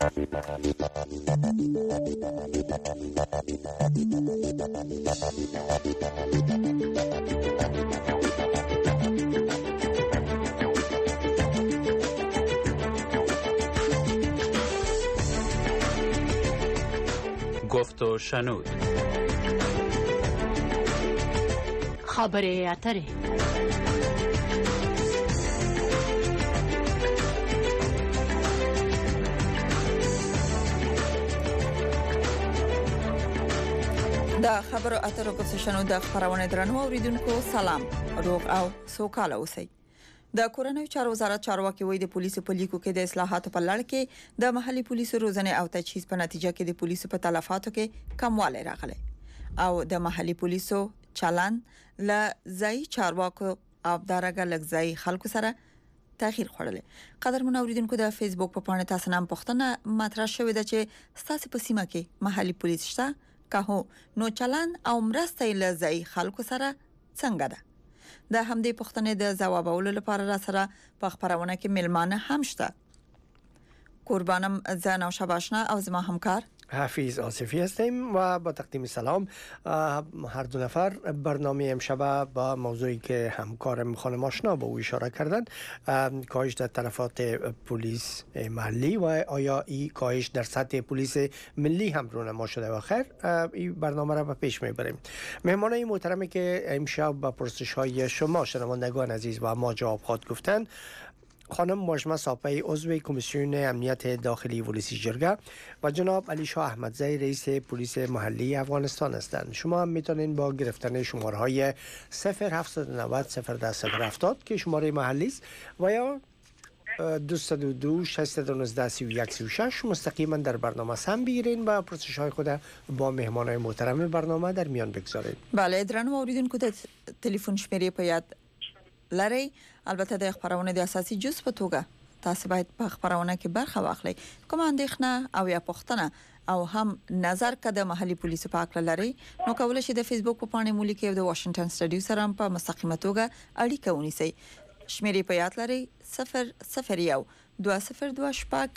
گفت و شنود. خبره اتره. د خبرو اترو په سشنو د خبرونه درنو اوریدونکو سلام روغ او سوکاله اوسئ. د کورنیو چارو وزارت چارواکي وایي د پولیسو په لیکو کې د اصلاحاتو په لړ کې د محلي پولیسو روزنه او تجهیز په نتیجه کې د پولیسو په تلفاتو کې کموالی راغلی او د محلي پولیسو چلن ل ځای چارواکو او دارګه لګځای خلکو سره تاخير خوړل. قدرمن اوریدونکو د فیسبوک په پاڼه تاسو نام پوښتنه مطرح شوې ده چې ستاسو په سیمه کې محلي پولیس شته که هو نو چلن او مرسته ل ځای خلکو سره څنګه ده؟ د همدې پوښتنې د ځوابولو لپاره را سره په خبرونه کې ملمانه هم شته. قربانم زن او شباشنا او زما همکار حفیظ آصفی هستیم و با تقدیم سلام هر دو نفر. برنامه امشب با موضوعی که همکارم خانم آشنا با او اشاره کردن، کاهش در تلفات پلیس محلی و آیا این کاهش در سطح پلیس ملی هم رونما شده و خیر این برنامه را به پیش میبریم. مهمانای محترمی که امشب با پرسش های شما شنوندگان عزیز و ما جواب خواهد گفتن، خانم ماجمه ساپی عضو کمیسیون امنیت داخلی ولسی جرگه و جناب علی شاه احمدزی رئیس پلیس محلی افغانستان هستند. شما هم میتونین با گرفتن شماره های 0790 01070 که شماره محلی است و یا 222 619 3136 مستقیما در برنامه سهم بگیرین و پرسش های خود با مهمانای محترم برنامه در میان بگذارین. بله درنو اوریدونکو ته تلیفون شمیرې په یاد لري. البته د خبرونه د اساسي جز په توګه تاسو باید په خبرونه کې برخه واخلئ. کوم اندېښنه او یا پوښتنه او هم نظر کده محلي پولیسو په اړه لري نو کولای شئ د فیسبوک په پاڼه مولي کې د واشنگټن سټډیو سره په مستقیمه توګه اړیکه ونیسئ. شمیرې په یاد لري 001 202 شپږ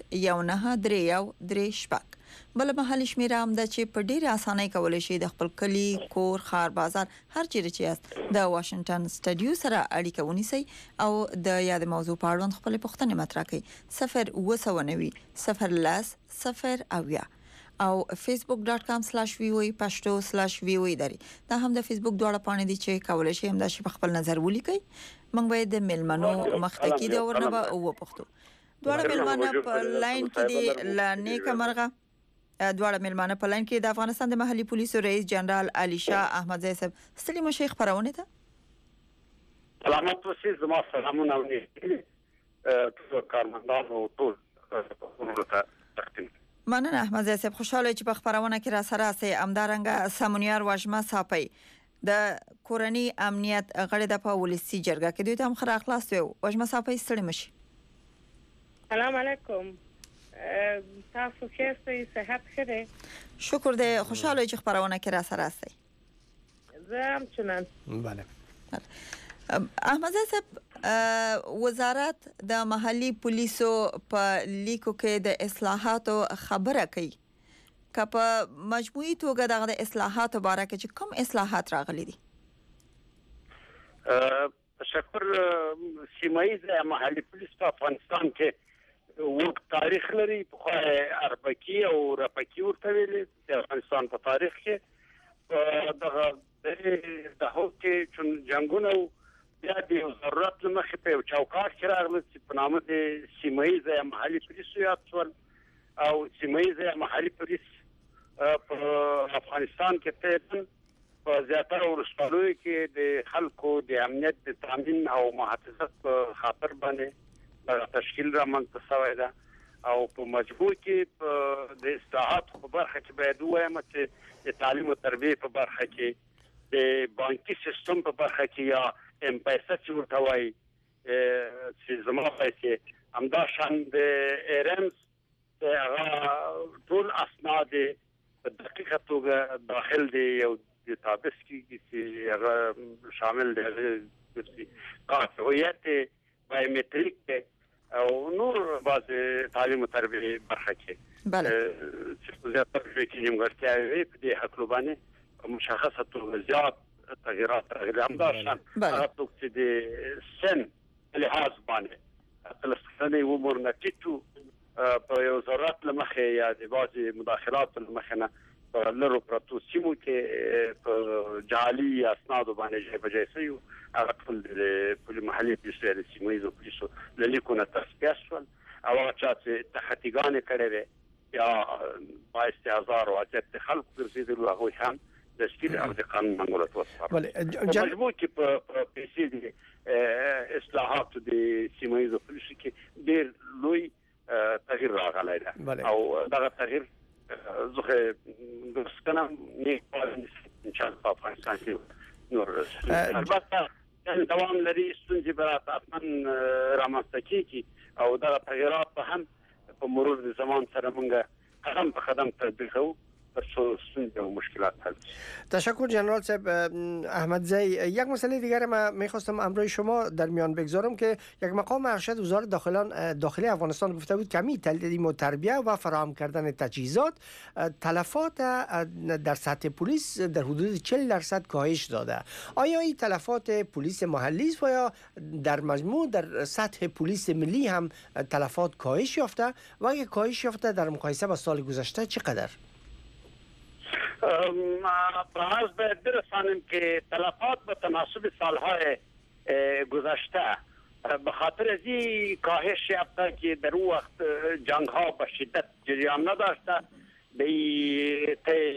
1931 شپږ. بل محلي شمیره هم ده چې په ډیره اسانۍ کولای شئ د خپل کلی، کور، خار، بازار هر چیرې چې یاست د واشنگټن سټډیو سره اړیکه ونیسئ او د یاد موضوع په اړه خپل پوښتنې مطرح کړئ. 0 او facebook.com/voa pashto/voa دری. دا هم د فیسبوک دواړه پاڼې دي چې کولای شئ هم د شي په خپل نظر ولیکئ. موږ باید د ملمنو مختکی د اورنه به وپښتو. دواړه ملمنه په لاین کې دي لنیک مرغه. دواړه ملمانه په لاین کې د افغانستان د محلي پولیسو رئیس جنرال علی شاه احمدزی صاحب ستړي مشه خبرونه ته سلامات اوسئ. زما سلامونه او ټول کارمندان او ټول ورته تقدیم. مننه احمدزی صاحب، خوشاله چې په خبرونه کې را سره سي امدارنګ سمونیار واجمه صاحب د کورنی امنیت غړي د په ولسی جرګه کې دوی هم خره اخلاص وي. واجمه صاحب ستړي مشه. سلام علیکم. تاسو ښه صحت ښه ده؟ شکر دې. خوشاله چې خبرونه کې را سره سي. زه هم چنان. بله. احمد صاحب، وزارت د محلي پولیسو په لیکو کې د اصلاحاتو خبره کوي. که په مجموعي توګه د اصلاحاتو باره کې چې کوم اصلاحات راغلي دي؟ تشکر. سیمایي محلي پولیس په افغانستان کې وق تاریخ لري. په اربکی او رپکی ورته ویل د افغانستان په تاریخ کې د هوکې چون جنگونه بیا د ضرورت لمخې په چوکاټ کې راغلي چې په نامه د سیمایي محلي پولیس یاد شول او سیمایي محلي پولیس په افغانستان کې تقریبا په زیاتره ولسوالیو کې د خلکو د امنیت د تامین او محافظت په خاطر باندې تشکیل رامنځته شوی ده او په مجبور کې د اصلاحات په برخه کې باید وایم چې د تعلیم او تربیه په برخه کې د بانکي سیستم په برخه کې یا ام پیسې چې ورته وایي چې زموږ پیسې همدا شان د ایرمز هغه ټول اسناد په دقیقه توګه داخل دي او د تابس کې چې هغه شامل دي کارت هویت بایومټریک او نور بعض تعلیم او تربیه برخه کې بله چې زیاتره کې نیمګړتیاوې په دې حق لوبانه مشخصه توګه زیات تغیرات راغلي همداشان هغه څوک چې د سن لحاظ باندې تلسکنه عمر نتیجو په یو ضرورت لمخه یا د بعضي مداخلات لمخه نه لرو پروتو سیمو کې په جعلي اسناد باندې بجایسي هغه ټول د محلي پولیسو د سیمایي پولیسو د لیکونه تسپیشل او هغه چې تحقیقات کړي یا با استعزار او اجت خلق ګرځیدل هغه هم د سکیل او د قانون منګولت وسپاره مجبور کې په پیسې د اصلاحات د سیمایي پولیسو کې ډېر لوی تغییر راغلی دی او دا تغییر زه دسکنه نه پاره ان شاء الله په افغانستان کې نور البته دوام لري ستونزې برات اتمن رامنځته کیږي او دا تغیرات به هم په مرور د زمان سره موږ قدم په قدم تطبیقو ستونزې و مشکلات حل. تشکر جنرال صاحب. احمدزی، یک مسئله دیگر ما میخواستم امروی شما در میان بگذارم که یک مقام ارشد وزارت داخلی افغانستان گفته بود کمی تعلیم و تربیه و فراهم کردن تجهیزات تلفات در سطح پلیس در حدود 40% کاهش داده. آیا این تلفات پلیس محلی است و یا در مجموع در سطح پلیس ملی هم تلفات کاهش یافته و اگه کاهش یافته در مقایسه با سال گذشته چقدر؟ باز به درسانم که تلفات به تناسب سالهای گذشته به خاطر از این کاهش یافته که در اون وقت جنگ ها به شدت جریان نداشته به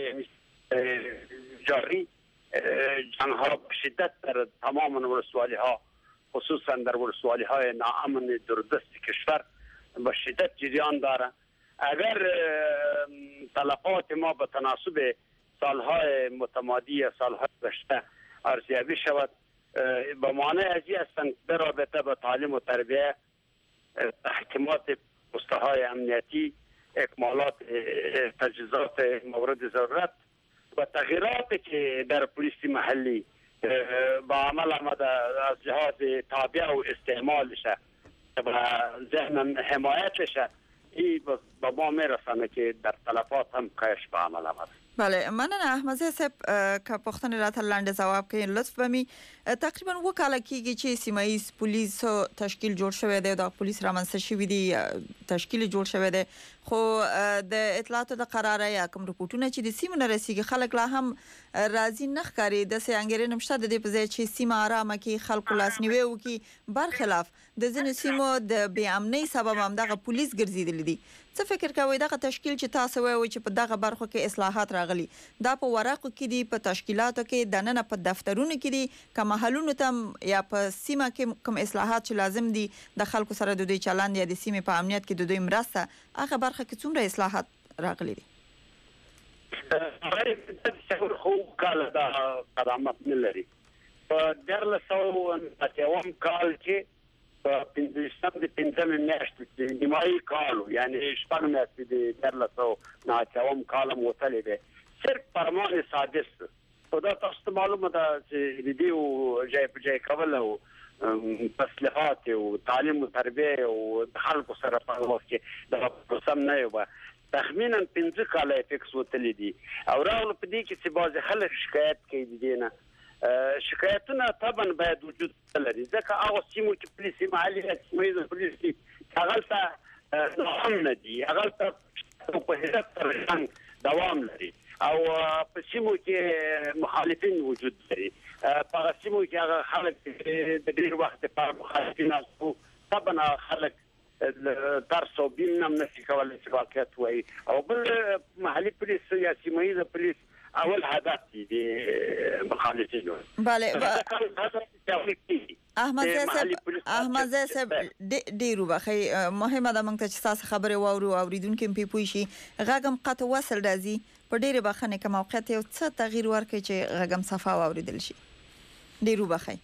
جاری جنگ ها به شدت در تمام ولسوالی ها خصوصا در ولسوالی های ناامن دوردست کشور به شدت جریان داره. اگر تلفات ما به تناسب سالهای متمادی سالهای گذشته ارزیابی شود به معنی از این هستند در رابطه با تعلیم و تربیه، تحکیمات پست‌های امنیتی، اکمالات تجهیزات مورد ضرورت و تغییراتی که در پلیس محلی با عمل آمده از جهاز تابع و استعمالش و ذهن حمایتش این با ما میرسانه که در تلفات هم کاهش به عمل آمده. بله، مننه احمدزی صاحب که پښتنې راته لاندې جواب کوي. لطف به می تقریبا وکاله کیږي چې سیمایي پولیس تشکیل جوړ شوی دی، د پولیس رامنځته شوی دی، تشکیل جوړ شوی دی، خو د اطلاعاتو د قراره یا کوم رپورټونه چې د سیمو نه رسیږي خلک لا هم راضي نه ښکاري. د سیانګرې نمشته د دې په ځای چې سیمه آرامه کې خلکو لاسنیوي وکړي، برخلاف د ځینو سیمو د بې امنۍ سبب هم دغه پولیس ګرځېدلي دي. څه فکر کوئ دغه تشکیل چې تاسو وایئ چې په دغه برخو کې اصلاحات راغلي دا په ورقو کې دي، په تشکیلاتو کې، دننه په دفترونو کې دي، که محلونو ته یا په سیمه کې کوم اصلاحات چې لازم دي د خلکو سره د دوی چلند یا د سیمې په امنیت کې د دوی مرسته هغه برخه کې څومره اصلاحات راغلي دي؟ خو کال دا قدامت نه لري. په 1980 کال کې په 15 میاشتې د نیمایي کالو یعنی شپږ میاشتې د 1990 کال موتلې ده صرف فرمان سادس خدا تاسو معلومه ده چې د دې جای په جای کول او تسلیحات او تعلیم او تربیه او خلکو سره په وخت کې دا قسم نه یو تخمینا 15 کال فکس وتلې دي او راغله په دې کې چې بعض خلک شکایت کوي دي نه شکایتونه طبعا باید وجود لري ځکه هغه سیمو کې پولیس محلي سیمه پولیس هغه ته نظام نه دي، هغه ته په هدف سره دوام لري او په سیمو کې مخالفین وجود لري. په سیمو کې هغه خلک د ډیر وخت په مخالفین او طبعا خلک درس او بیم نه نشي کولای چې واقعیت وایي او بل محلي پولیس یا سیمایي پولیس اول هدف دي مخالفین. بله احمدزی صاحب ډیرو بخی مهمه ده موږ ته چې تاسو خبرې واورو او اوریدونکو په پوي شي غږم قطع وصل راځي په ډیره بخنه کې موقعیت یو څه تغییر ورکړي چې غږم صفا واوریدل شي. ډیرو بخی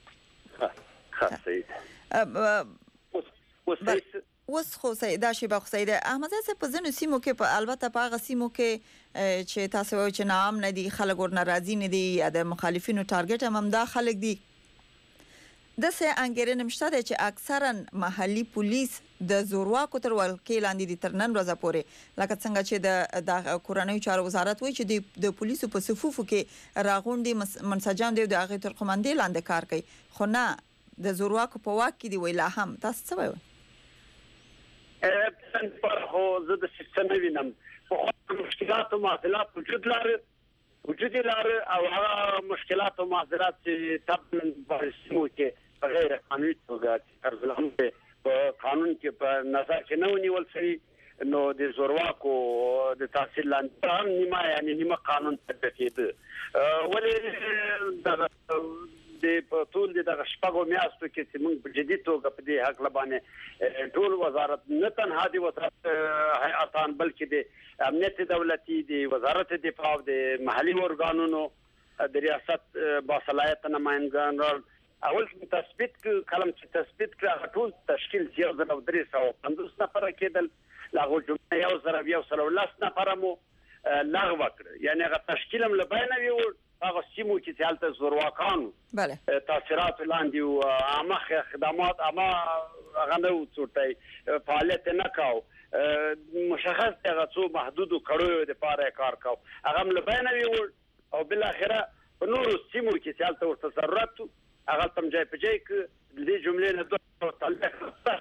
اوس خو سیدا شي بخو سیدا احمدزی صاحب په ځینو سیمو کې په البته په هغه سیمو کې چې تاسو وایئ چې نام نه دي خلک ور ناراضي نه دي یا د مخالفینو ټارګټ هم دا خلک دي د سه انګیرنه مشته چې اکثرا محلي پولیس د زورواکو تر ولکې لاندې دي تر نن ورځې پورې لکه څنګه چې د کورنۍ چارو وزارت وایي چې د پولیسو په صفوفو کې راغونډي منسجم دي د هغه تر قومندې لاندې کار کوي خو نه د زورواکو په واک کې دی ویلا هم تاسو څه وایي په خو زه د سیستم وینم په مشکلات او معضلات وجود لري او هغه مشکلات او معضلات چې تبن بارسمو کې غیر قانوني توګه ارزلهم په قانون کې په نظر کې نه ونیول شي نو د زورواکو د تحصیل لاندې نیمه یعنی نیمه قانون تطبیق ولې د ټول د شپږو میاشتو کې چې موږ په جدي توګه په دې حق لبانه ټول وزارت نه تنها د وزارت هیئتان بلکې د امنیت دولتي د وزارت دفاع د محلي ارګانونو د ریاست باصلاحیت نمائندگان اول تثبیت کلم چې تثبیت کړه ټول تشکیل 1350 نفر کېدل لاغو جمعه 1110 نفر مو لغوه کړ یعنی هغه تشکیل هم لباینه ویو هغه سیمو چې حالت زورواکان بله تاثیرات لاندې او عامه خدمات اما هغه نو څوټي فعالیت نه کاو مشخص هغه څو محدود کړو د پاره کار کاو هغه لباینه ویو او بل اخره په نورو سیمو کې حالت ورته ضرورت هغه تم ځای په ځای کې د جملې نه دوه تعلق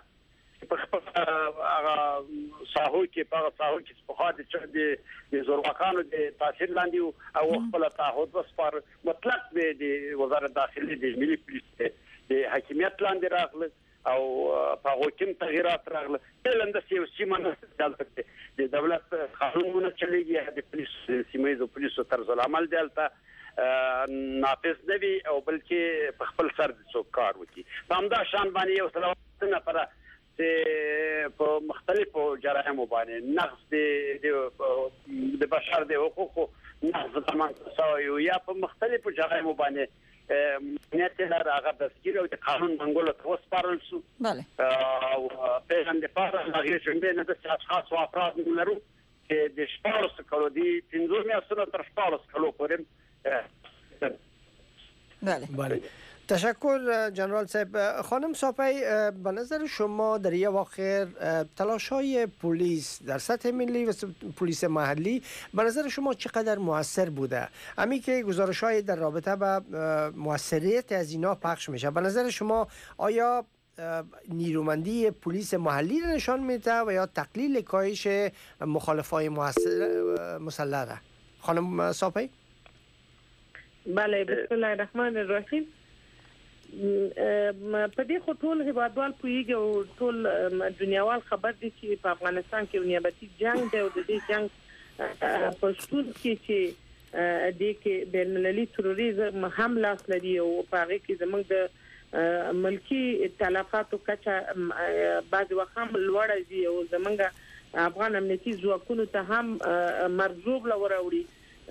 هغه ساحو کې په ساحو کې په خاطر د زورواکانو د تاثیر لاندې او خپل تعهد وسپار مطلق د وزارت داخلي د ملي پولیس د حاکمیت لاندې راغله او په حکم تغیرات راغله بلند سیمه نه د دولت قانونونه چلیږي د پولیس سیمه د پولیسو طرز العمل دلته نافذ نوي او بلکې په خپل سر د څوک کار وکړي په همدا شان باندې یو سلام نفر په مختلفو جرایمو باندې نقض د بشر د حقوقو نقض د منصوصو یا په مختلفو جرایمو باندې نیت لري هغه تذکیر او د قانون منګولو ته وسپارل شو بله او پیغام د پاره هغه څنګه نه د اشخاص او افراد لرو چې د شپږ کلو دی 15 میاشتې تر 14 کلو پورې بله تشکر جنرال صاحب. خانم صافی به نظر شما در یک آخر تلاش‌های پلیس در سطح ملی و پلیس محلی به نظر شما چقدر موثر بوده؟ امی که گزارش‌های در رابطه با موثریت از اینا پخش میشه به نظر شما آیا نیرومندی پلیس محلی را نشان میده و یا تقلیل کاهش مخالفای مسلح؟ خانم صافی؟ بله بسم الله الرحمن الرحیم. په دې خو ټول هیوادوال پویږي او ټول دنیاوال خبر دي چې په افغانستان کې نیابتي جنگ دی او د دې جنگ په شتون کې چې د کې بین المللي تروریزم هم لاس لري او په هغه کې زموږ د ملکی تلفاتو کچه بعض وخت هم لوړه دي او زموږ افغان امنیتي ځواکونو ته هم مرزوب لوروړي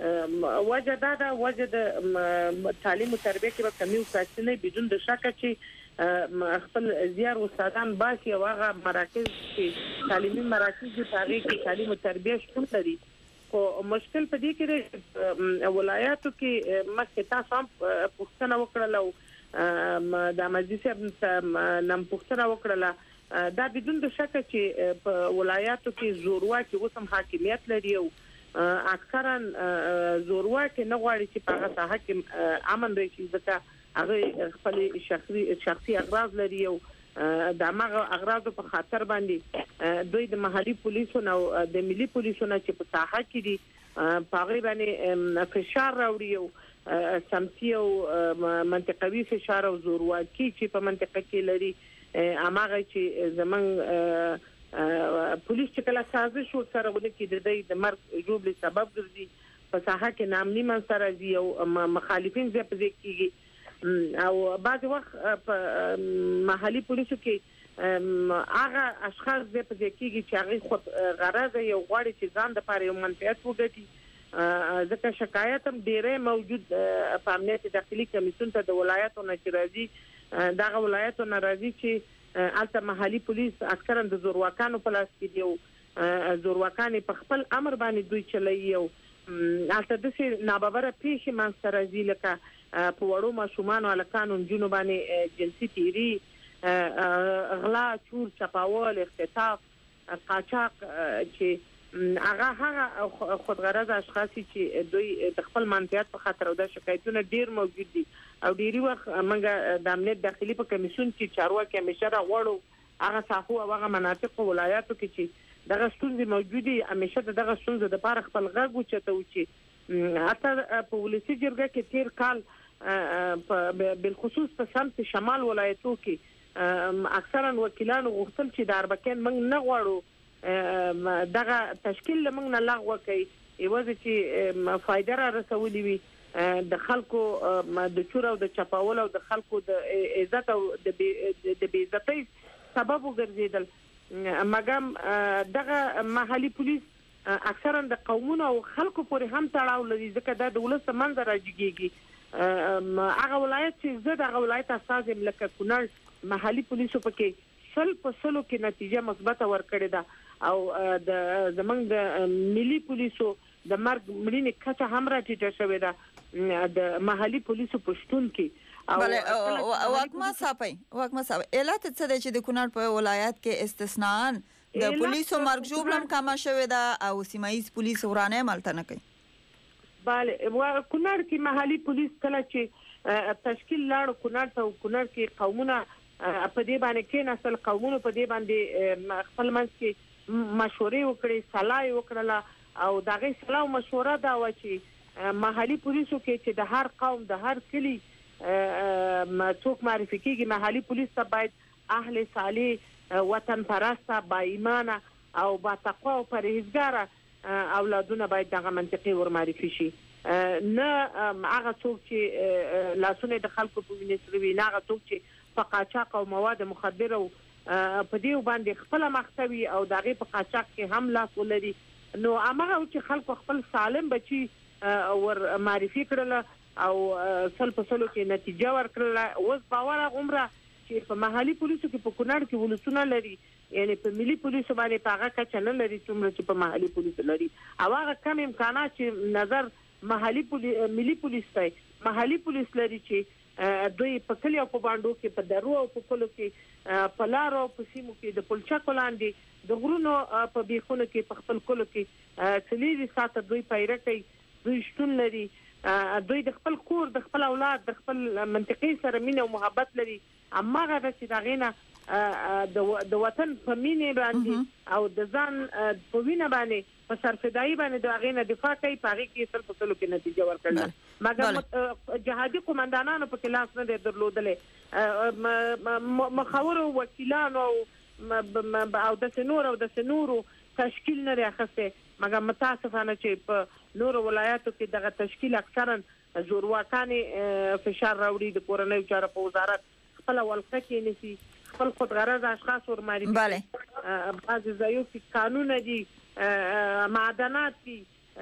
وجد تعلیم و تربیه کې به کمی وکړي نه بدون د شک چې خپل زیار استادان باسي او هغه مراکز چې تعلیمي مراکز دي هغه کې تعلیم و تربیه شتون لري خو مشکل په دې کې د ولایاتو کې مخکې تاسو هم پوښتنه وکړه او د مجلس نم پوښتنه وکړه دا بدون د شک چې په ولایاتو کې زورواکي اوسم حاکمیت لري او اکثرا زورواکي نه غواړي چې په هغه ساحه کې امن راشي ځکه هغه خپل شخصي اغراض لري او د هغه اغراض په خاطر باندې دوی د محلي پولیسو او د ملي پولیسو چې په ساحه کې دي په هغه باندې فشار راوړي او سمسي او منطقوي فشار او زورواکي چې په منطقه کې لري هغه چې زمنګ پولیس چې کله سازش سره ونه کې د مرګ جوړل سبب ګرځي په ساحه کې نامني منصر دي او مخالفین زه په ځکه کې او بعض وخت په محلي پولیسو کې هغه اشخاص زه په ځکه کې چې هغه خود غرض یو غواړي چې ځان د پاره یو منفعت وګټي ځکه شکایت هم ډیره موجود په امنیت داخلي کمیسیون ته د ولایتو نشرازي دغه ولایتو ناراضي چې البته محلي پولیس اکثرا د زورواکانو په لاس کې دی او زورواکان په خپل امر باندې دوی چلایي او البته د ناببره پیښې منځته راځي لکه په وړو ماشومان او الکانو جنو باندې جنسي تیری غلا چور چپاول اختطاف قاچاق چې هغه خودغرض اشخاص چې دوی د خپل منفعت په خاطر او د شکایتونو ډیر موجود دي او ډیری وخت موږ د امنیت داخلي په کمیسیون کې چارواکي همیشه راغوړو هغه ساحو او هغه مناطق او ولایاتو کې چې دغه ستونزې موجودي همیشه دغه ستونزې د لپاره خپل غږ وچته وچی حتی په ولسی جرګه کې تیر کال بالخصوص په سمت شمال ولایتو کې اکثرا وکیلانو غوښتل چې د اربکین موږ نه غواړو دغه تشکیل موږ نه لغوه کوي ایوازه چې فائدہ را رسولي وي د خلکو د چور او د چپاول او د خلکو د عزت او د بی عزتۍ سبب وګرځیدل مګم دغه محلي پولیس اکثرا د قومونو او خلکو پورې هم تړاو لري ځکه د ولس منځ راځيږي هغه ولایت چې زه د ولایت اساس لکه کونړ محلي پولیسو پکې 100% کې نتیجه مثبته ورکړې ده او د زمنګ د ملي پولیسو د مرګ مړینې کچه هم راټیټه شوې ده د محلي پولیسو پښتون کې بله واکما صاحب علت څه دی چې د کونړ په ولایت کې استثناء د پولیسو مرګ جوړم کم شوې ده او سیمایي پولیس ورانه عملته نه کوي bale کونړ کې محلي پولیس کله چې تشکیل لاړ کونړ ته کونړ کې قومونه په دې باندې کې نسل قومونو په دې باندې خپل منځ کې مشورې وکړي صلاح وکړه او دغه صلاح او مشوره دا و چې محلي پولیسو کې چې د هر قوم د هر کلی څوک معرفي کیږي محلي پولیس ته باید اهل صالح وطن پرسته با ایمانه او با تقوا او پرهیزګاره اولادونه باید دغه منطقي ور معرفي شي نه هغه څوک چې لاسونه د خلکو په وینې سره وي نه هغه څوک چې په قاچاق او مواد مخدر او په دې باندې خپل مختوي او دغه په قاچاق کې هم لاس ولري نو هغه چې خلکو خپل سالم بچي ور معرفي کړل او سلپسلو کې نتیجه ورکړل اوس باور غومره چې په محلي پولیسو کې په کونړ کې ولسونه لري یعنی په ملي پولیسو باندې پاغه کچ نه لري څومره چې په محلي پولیسو لري او هغه کم امکانات چې نظر ملي پولیس ته محلي پولیس لري چې دوی په کلی او په باندې کې په درو او په کلو کې په لارو په سیمو کې د پلچا کولاندې د غرونو په بیخونو کې په خپل کلو کې سلیری ساته دوی پیره کوي دوی شتون لري دوی د خپل کور د خپل اولاد د خپل منطقي سره مینه او محبت لري اما هغه چې دا غینه د وطن په مینه باندې او د ځان په وینه باندې په سرفدایي باندې د غینه دفاع کوي پاره کې سل په سلو کې نتیجه ورکړل مګر جهادي قومندانانو په کلاس نه درلودلې مخاور وکیلانو او د سنورو تشکیل نه راخسته مګر متاسفانه چې په نور ولایاتو کې دغه تشکیل اکثرا زورواکانه فشار راوړي د کورنۍ چارو په وزارت خپل ولقه کې نسی خپل خودغرض اشخاص ور معرفي بعض ځایو کې قانون دي معدنات دي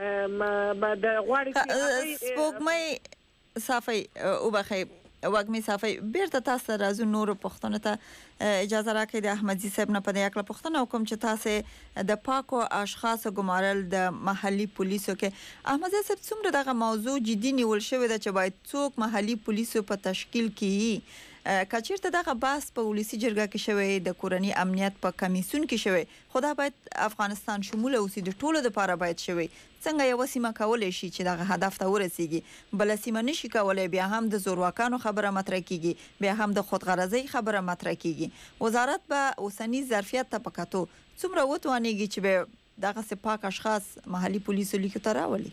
د غواړي سپوږمۍ صافي او بخیر واګمی صافي بیرته تاسو راځو نور پښتنه ته اجازه راکړئ د احمدزي صاحب نه په دې اړه پښتنه کوم چې تاسو د پاکو اشخاص ګمارل د محلي پولیسو کې احمدزي صاحب څومره دغه موضوع جدي نیول شوې ده چې باید څوک محلي پولیسو په تشکیل کې کچیرته دغه بحث په ولسی جرګه کې شوی د کورنۍ امنیت په کمیسیون کې شوی خدا باید افغانستان شمول اوسي د ټولو لپاره باید شوی څنګه یو سیمه کولای شي چې دغه هدف ته ورسیږي بل سیمه نشي کولای بیا هم د زورواکانو خبره مطرح کیږي بیا هم د خودغرضۍ خبره مطرح کیږي وزارت به اوسنی ظرفیت ته پکاتو څومره وتوانیږي چې دغه سپاک اشخاص محلي پولیسو لیکو ته راولي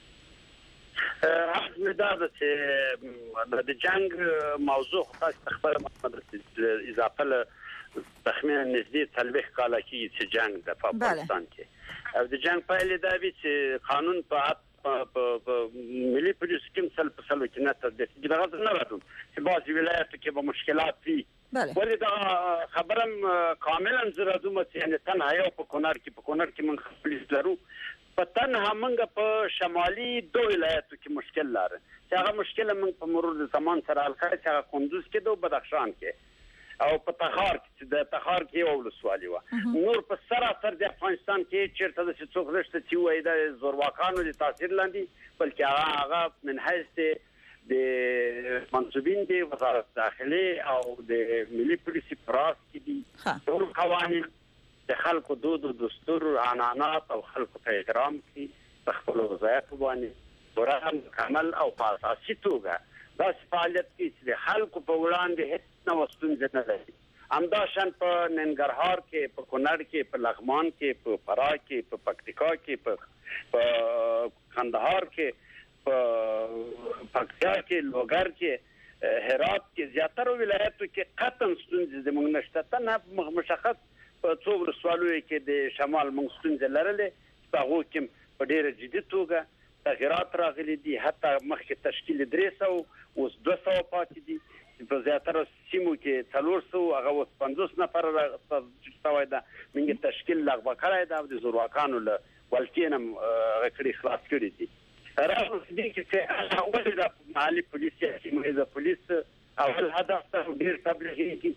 دا چې د جنگ موضوع خاص خبر اضافه له تخمین نزدې تلويخ کاله کې چې جنگ د افغانستان کې او د جنگ په اړه دا وی چې قانون په ملي پولیس کې مثال په سلو کې نه تدبیر نه راځي چې بعضي ولایتو کې به مشکلات وي ولې دا خبرم کاملا زراعت یعنی تنها یو په کونړ کې من پولیس لرو په تنها منګه په شمالي دوه ولایتو کې مشکل لاره چې هغه مشکل موږ په مرور د زمان سره حل کړی چې هغه کندوز کې او بدخشان کې او په تخار کې د تخار کې یو ولسوالي و نور په سراسر د افغانستان کې چیرته د څوک رښت چې وای د زورواکانو د تاثیر لاندې بلکې هغه من حیث د منصوبین د وزارت داخله او د ملي پولیس پراس کې دي ټول قوانين د خلکو دود او دستور عنعنات او خلکو ته احترام کې خپل وظایف باندې ورغه مکمل او په اساسي توګه دا فعالیت کې د خلکو په وړاندې هیڅ نو ستونزه نه لري همداشان په ننګرهار کې په کونړ کې په لغمان کې په فراه کې په پکتیکا کې په کندهار کې په پکتیا کې لوګر کې هرات کې زیاتره ولایتو کې قطن ستونزې زموږ نشته نه مشخص په څو ورسوالو کې د شمال موږ ستونزې لرلې په هغه کې په ډېر جدي توګه تغیرات راغلي دي حتی مخکې تشکیل 300 اوس 200 پاتې دي په زیاتره سیمو کې 400 هغه اوس 50 نفر راځي دا موږ تشکیل لغوه کړی دا د زورواکانو له ولټینم غکړي خلاص کړی دي راځي چې اول د محلي پولیس سیمه د پولیس اول هدف ته ډیر تبلیغي دي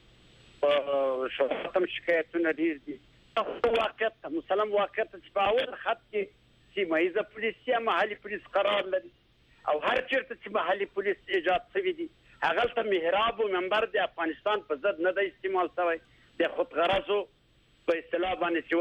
شرطم شکایتونه ډیر دي واقعیت مسلم واقعیت چې په اول خط کې سیمه پولیس یا محلي پولیس قرار لري او هر چیرته چې محلي پولیس ایجاد شوی دي هغه ته محراب او منبر د افغانستان په ضد نه د استعمال شوی د خودغرضو په اصطلاح باندې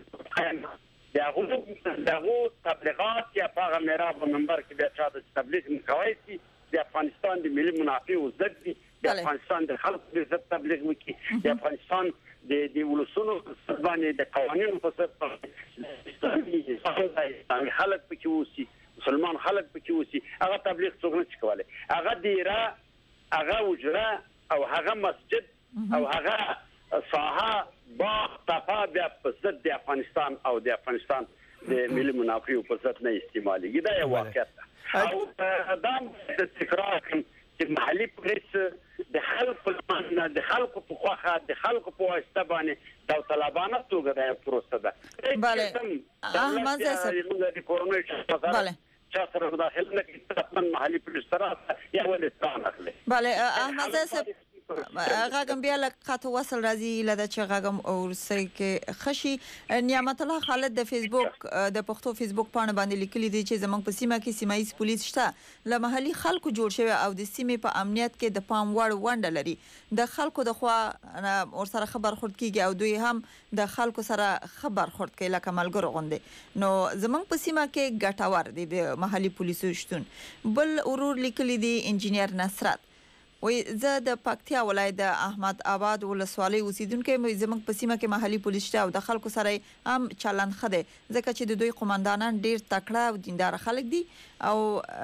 شوی دغه تبلیغات یا په محراب او منبر کې د چا د تبلیغ مخاوي دي د افغانستان د ملي منافع او ضد دي د افغانستان د خلکو د ضد تبلیغ وکړي د افغانستان د ولسونو باندې د قوانینو په اساس اسلامي خلک پکې وسی مسلمان خلک پکې وسی هغه تبلیغ څنګه نه کوي هغه دیره هغه وجره او هغه مسجد او هغه ساحه باغ تفا د ضد د افغانستان او د افغانستان د ملي منافع په ضد نه استعمالي دا یو واقعیت او دا د تکرار چې محلي پولیس د خلکو په خواخه د خلکو په واسطه باندې د طلبانه توګه د پروسه ده بله احمد صاحب د کورونا بله چا سره داخل نه کیږي محلي پولیس سره یا ولستان اخلي بله احمد صاحب غاګم بیا لکه وصل راځي لدا چې غاګم اورسه کې خشي نعمت الله خالد د فیسبوک د پښتو فیسبوک باندې باندې لیکلي دي چې زمونږ په سیمه کې سیمایي پولیس شته ل محلي خلکو جوړ شوی او د سیمې په امنیت کې د پام وړ ونډه لري د خلکو د خوا اور سره خبر خورد کیږي او دوی هم د خلکو سره خبر خورد کوي لکه ملګرو غوندي نو زمونږ په سیمه کې ګټور دي د محلي پولیسو شتون بل اورور لیکلي دي انجینیر نصرت وای زه د پکتیا ولایت د احمد آباد ولسوالۍ اوسیدونکو زموږ په سیمه کې محلي پولیس شته او د خلکو سره هم چلند خده ځکه چې د دوی قومندانان ډیر تکړه او دیندار خلک دي او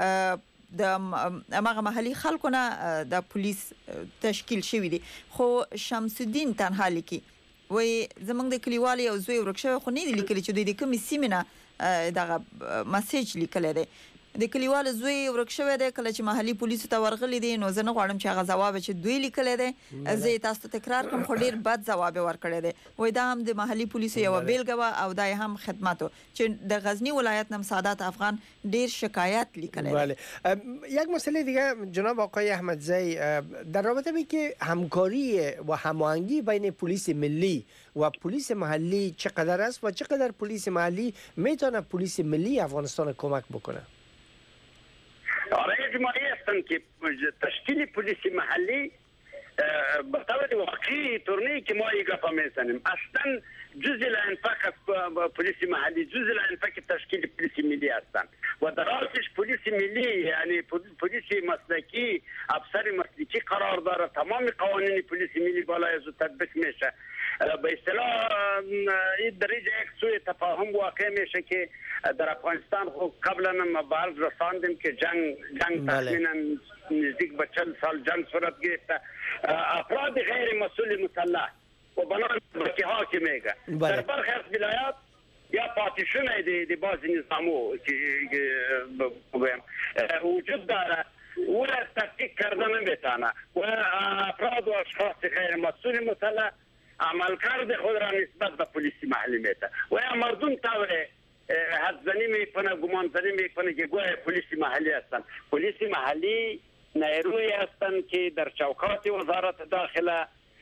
د هغه محلي خلکو نه د پولیس تشکیل شوی دي خو شمس الدین تنها لیکي وای زموږ د کلیوالي او زوی ورکشوي خو نه دي لیکلي چې دوی د کومې سیمه نه دغه میسج لیکل دي د کلیوال زوی ورکشوي د کله چې محلي پولیسو ته ورغلي دي نو زه نه غواړم چې هغه جواب چې دوی لیکل دي زه تاسو ته تکرار کوم خو ډیر بد جواب ورکړی دی وای دا هم د محلي پولیسو یو بیلګه او دای هم خدماتو چې د غزنی ولایت نم سعادت افغان ډیر شکایت لیکل دي بله یک مسئله دیگه جناب آقای احمدزی در رابطه می که همکاری و هماهنگی بین پلیس ملی و پلیس محلی چقدر است و چقدر پلیس محلی میتونه پلیس ملی افغانستان کمک بکنه آره اجماعی هستن که تشکیل پلیس محلی به طور واقعی طوری که ما ایگافا میزنیم اصلا جزء الانفاق پلیس محلی جزء الانفاق تشکیل پلیس ملی هستن و در اصلش پلیس ملی یعنی پلیس مسلکی افسر مسلکی قرار داره تمام قوانین پلیس ملی بالای از تطبیق میشه به اصطلاح این درجه یک سوء تفاهم واقع میشه که در افغانستان خب قبلا ما بارز رساندیم که جنگ تقریبا نزدیک به 40 سال جنگ صورت گرفته افراد غیر مسئول مسلح و بنابراین که حاکمیه در برخی از ولایات یا پارتیشن دی بعض نظامو که وجود داره ولا تحقیق کردن نمیتونه و افراد و اشخاص غیر مسئول مسلح عملکرد خود را نسبت به پلیس محلی میته و یا مردم طور حدزنی میکنه گمانزنی میکنه که گویا پلیس محلی هستن پلیس محلی نیروی هستن که در چوکات وزارت داخله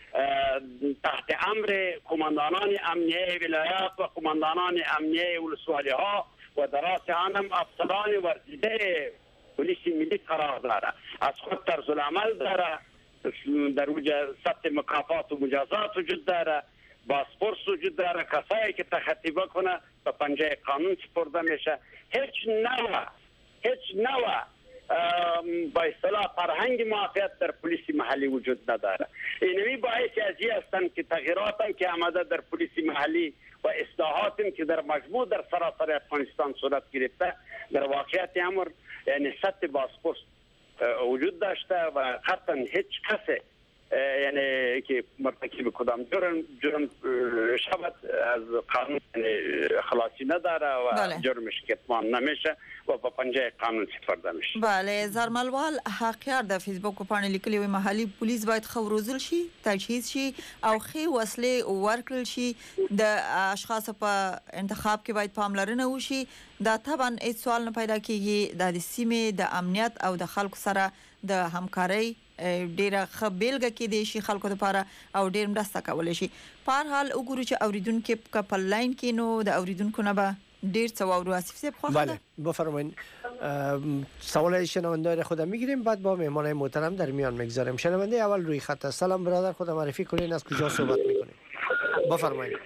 تحت امر قماندانان امنیه ولایات و قماندانان امنیه ولسوالی‌ها و در رأس آنهم افسران ورزیده پلیس ملی قرار داره. از خود طرز العمل داره، در وجه ثبت مکافات و مجازات وجود داره، پاسپورت وجود داره. کسایی که تخطی بکنه به پنجه قانون سپرده میشه. هیچ نوع با اصطلاح فرهنگ معافیت در پلیس محلی وجود نداره. اینمی باعث ازی هستند که تغییراتی که آمده در پلیس محلی و اصلاحاتی که در مجموع در سراسر افغانستان صورت گرفته در واقعیت امر یعنی سطح پاسپورت وجود داشته و قطعا هیچ کس یعنی که مرتکب کدام جرم شود از قانون خلاصی نداره و جرمش کتمان نمیشه و با پنجه قانون سپرده میشه. بله، زرملوال حقیار د فیسبوک پاڼې لیکلي وي محلي پولیس باید خوروزل شي، تجهیز شي او خې وسلې ورکړل شي. د اشخاص په انتخاب کې باید پاملرنه وشي. دا طبعا هیڅ سوال نه پیدا کیږي د سیمې د امنیت او د خلکو سره د همکارۍ ډیره خبرګه کې دي شي خلکو لپاره او ډیر مرسته کولای شي. په هر حال وګورو چې اوریدونکو کپل لاین کې نو د اوریدونکو نه به ډیر څه واورو. آصف صاحب خو بله بفرمایید. سوال شنونده خود میگیریم بعد با مهمان محترم در میان میگذاریم. شنونده اول روی خط است. سلام برادر، خود معرفی کنین، از کجا صحبت میکنین؟ بفرمایید.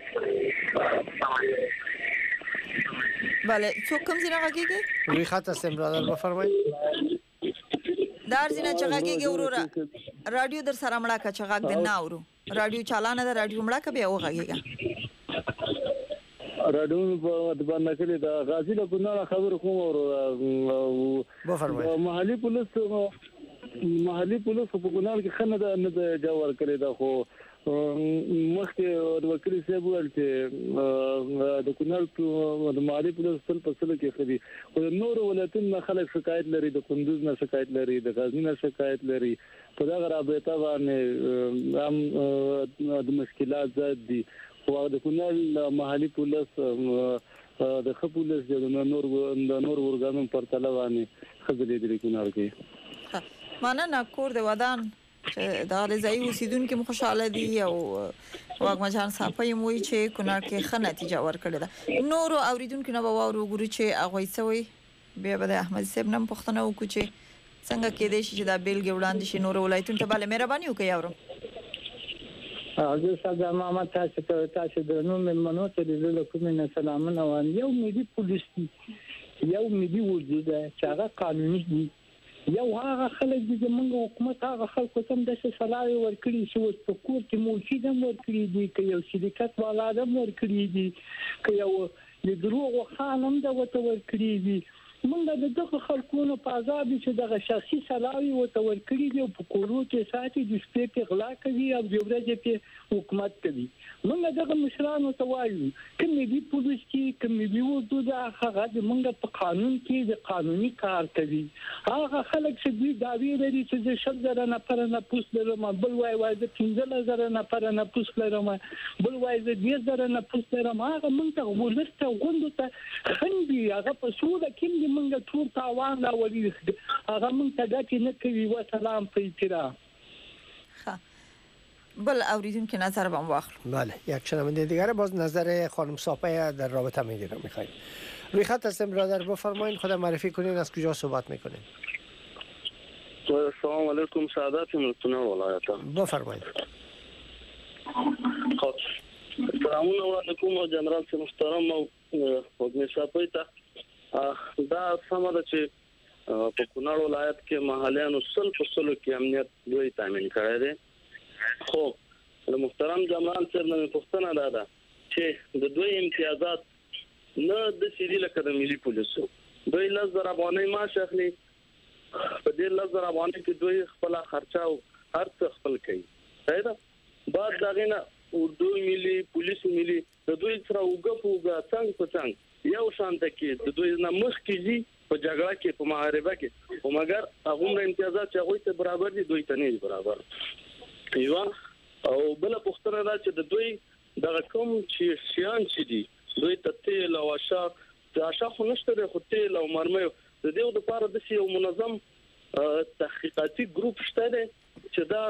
بله، څوک کوم ځای راغیږي؟ روی خط هستیم برادر، بفرمایید. دار زینه چې غږیږي وروره رادیو در سره مړه کا چې غږ دې نه اورو. رادیو چالانه ده، رادیو مړه کا بیا وغږیږي. رادیو په باندې کې دا غازی له ګناه خبر کوم او بفرمایید. محلي پولیس په ګناه کې خنه نه جوړ کړی دا خو مخکې د وکیل صاحب ول چې د کونړ د محلي پولیس په سل کې خدي او نور ولایتونو خلک شکایت لري، د کندوز نه شکایت لري، د غزنی نه شکایت لري. په دا رابطه باندې هم د مشکلات زیات دي. خو د کونړ محلي پولیس د خپل پولیس د نور ورګانو پر تلوانه خزلې د کونړ کې مننه. کور د ودان چې د غلزای اوسیدونکو خوشاله دي او واګما جان صاحب موي چې کونړ کې ښه نتیجه ورکړه ده. نور اوریدونکو نه به وورو ګورو چې هغه سوي بیا به د احمد صاحب نن پښتنه وکړي چې څنګه کې دي چې دا بیلګې وړاندې شي نور ولایتونو ته. بل مهرباني وکړئ اورم. حضرت صاحب ما تاسو درنو منو ته د کومه سلامونه وان. یو ملي پولیس یو ملي وجود چې هغه قانوني دي، یو هغه خلک دي چې موږ حکومت هغه خلکو ته د سلاوي ورکړي چې اوس په کور کې موجود هم ورکړي دي، که یو شرکت والا هم ورکړي دي، که یو د دروغ خانم د وته ورکړي دي. موږ د دغه خلکونو په عذاب چې دغه شخصي سلاوي وته ورکړي دي په کورو کې ساتي د شپې په غلا کوي او د ورځې په حکومت کوي. موږ دغه مشرانو ته وایو کله دې پولیس کې کله دې وځو دا هغه د موږ په قانون کې د قانوني کار کوي. هغه خلک چې دوی داوی لري چې د 1000 نفر نه پوس لرم، بل وای د 15000 نفر نه پوس لرم، بل وای د 20000 نه پوس لرم. هغه موږ ته ولسته غوندو ته خندي. هغه په سوده کې موږ ټول تاوان لا ولې هغه موږ ته ګټه نه کوي. و سلام په احترام. بل اوریدونکو نظر بام واخلو. بله، یک شنونده دیگر باز نظر خانم ساپه در رابطه میگیرم. میخوایم روی خط هستیم برادر، بفرمایید خود معرفی کنین، از کجا صحبت میکنین؟ السلام علیکم سعادت من کونړ ولایت. بفرمایید. السلام علیکم جنرال سے محترم او وګمی صاحب ته دا سمره چې په کونړ ولایت کې محلیانو سل په سلو کې امنیت دوی تامین کړی دی. خو د محترم جنرال صاحب نه پوښتنه ده چې د دوی امتیازات نه د سړي لکه د ملي پولیسو دوی 10,000 افغانۍ معاش اخلي. په دې 10,000 افغانۍ کې دوی خپل خرچه او هر څه خپل کوي. صحیح ده. بعد دغه نه اردو ملي پولیس ملي د دوی سره وګپوګه څنګه په څنګه یو شانته کې د دوی نه مخ کېږي په جګړه کې په محاربه کې، او مګر هغه امتیازات چې هغه ته برابر دي دوی ته نه برابر. یو او بل پوښتنه ده چې د دوی د کوم چې شیان چې دي دوی ته تیل او عشا خو نشته، خو تیل او مرمۍ د دې لپاره د یو منظم تحقیقاتي ګروپ شته چې دا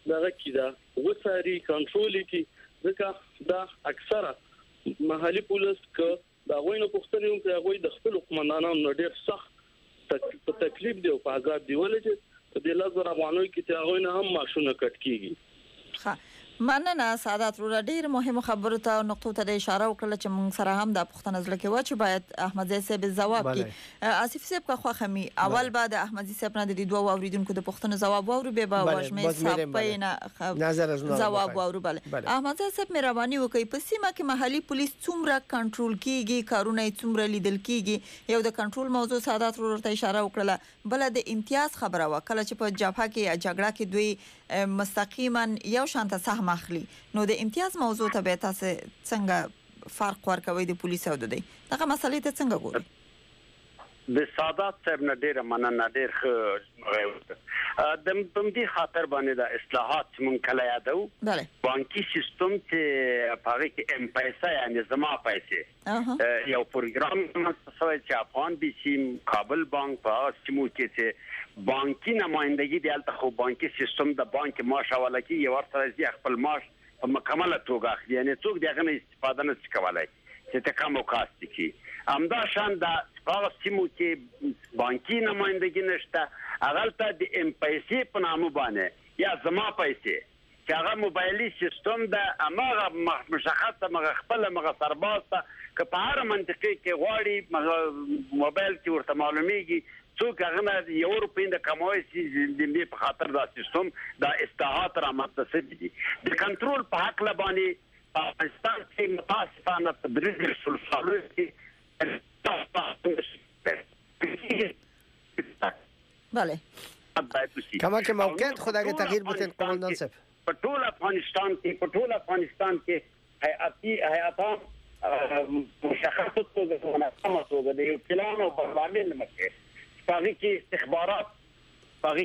دغه کیدا وساري کنټرول کی ځکه دا اکثره محلي پولیس ک دا غوینه پښتنې کوي هغه د خپل قومندانانو ډېر سخت په تکلیف دی او په عذاب دی ولې چې د لزر افغانوي کې ته غوینه هم ماشونه کټ کیږي. ها مننه سعادت رو ډیر مهمه خبرو ته نقطو ته اشاره وکړه چې موږ سره هم د پښتنه ځل کې و چې باید احمد زی صاحب جواب کړي. آصف صاحب کا خو خمي اول بعد احمد زی صاحب نه د دوه اوریدونکو د پښتنه جواب ووري به واجمه صاحب نه نظر جواب ووري بل احمد زی صاحب مهرباني وکړي په سیمه کې محلي پولیس څومره کنټرول کیږي کارونه څومره لیدل کیږي یو د کنټرول موضوع سعادت رو ته اشاره وکړه بل د امتیاز خبره وکړه چې په جبهه کې جګړه کې دوی مستقیما یو شانته سهم اخلي نو د امتیاز موضوع ته به تاسو څنګه فرق ورکوي د پولیسو د دې دغه مسلې ته څنګه ګوري؟ د سعادت صاحب نه ډیره مننه ډیر ښه د دې خاطر باندې د اصلاحات مونږ کله یادو بانکي سیستم چې پاره کې ام پیسې یعنی زما پیسې یو پروګرام مسوي چې افغان بي سیم کابل بانک په سیمو کې چې بانکي نمائندګي دی البته خو بانکي سیستم د بانک معاش حواله کې یو ورته زی خپل معاش په مکمله توګه اخلي یعنی څوک دغه نه استفاده نه کولای چې ته کوم کاست کی امدا شان د هغه سیمو کې بانکي نمائندګي نشته هغه ته د ام پیسې په نامه باندې یا زما پیسې چې هغه موبایلي سیستم د امغه مشخصه مغه خپل مغه سرباز ته که په هر منطقه کې غواړي موبایل کې ورته معلومیږي څوک هغه نه یو روپین د کموي سي د په خاطر دا سیستم دا اصلاحات را متصل دي د کنټرول په حق لباني پاکستان کې متاسفانه تدریج سلسله کې بله کما که موقعیت خود اگه تغییر بتین قومندان صاحب په ټول افغانستان کې هيئتان مشخصه توګه منظمه توګه د پلان او برنامه لمکه پاره کې استخبارات پاره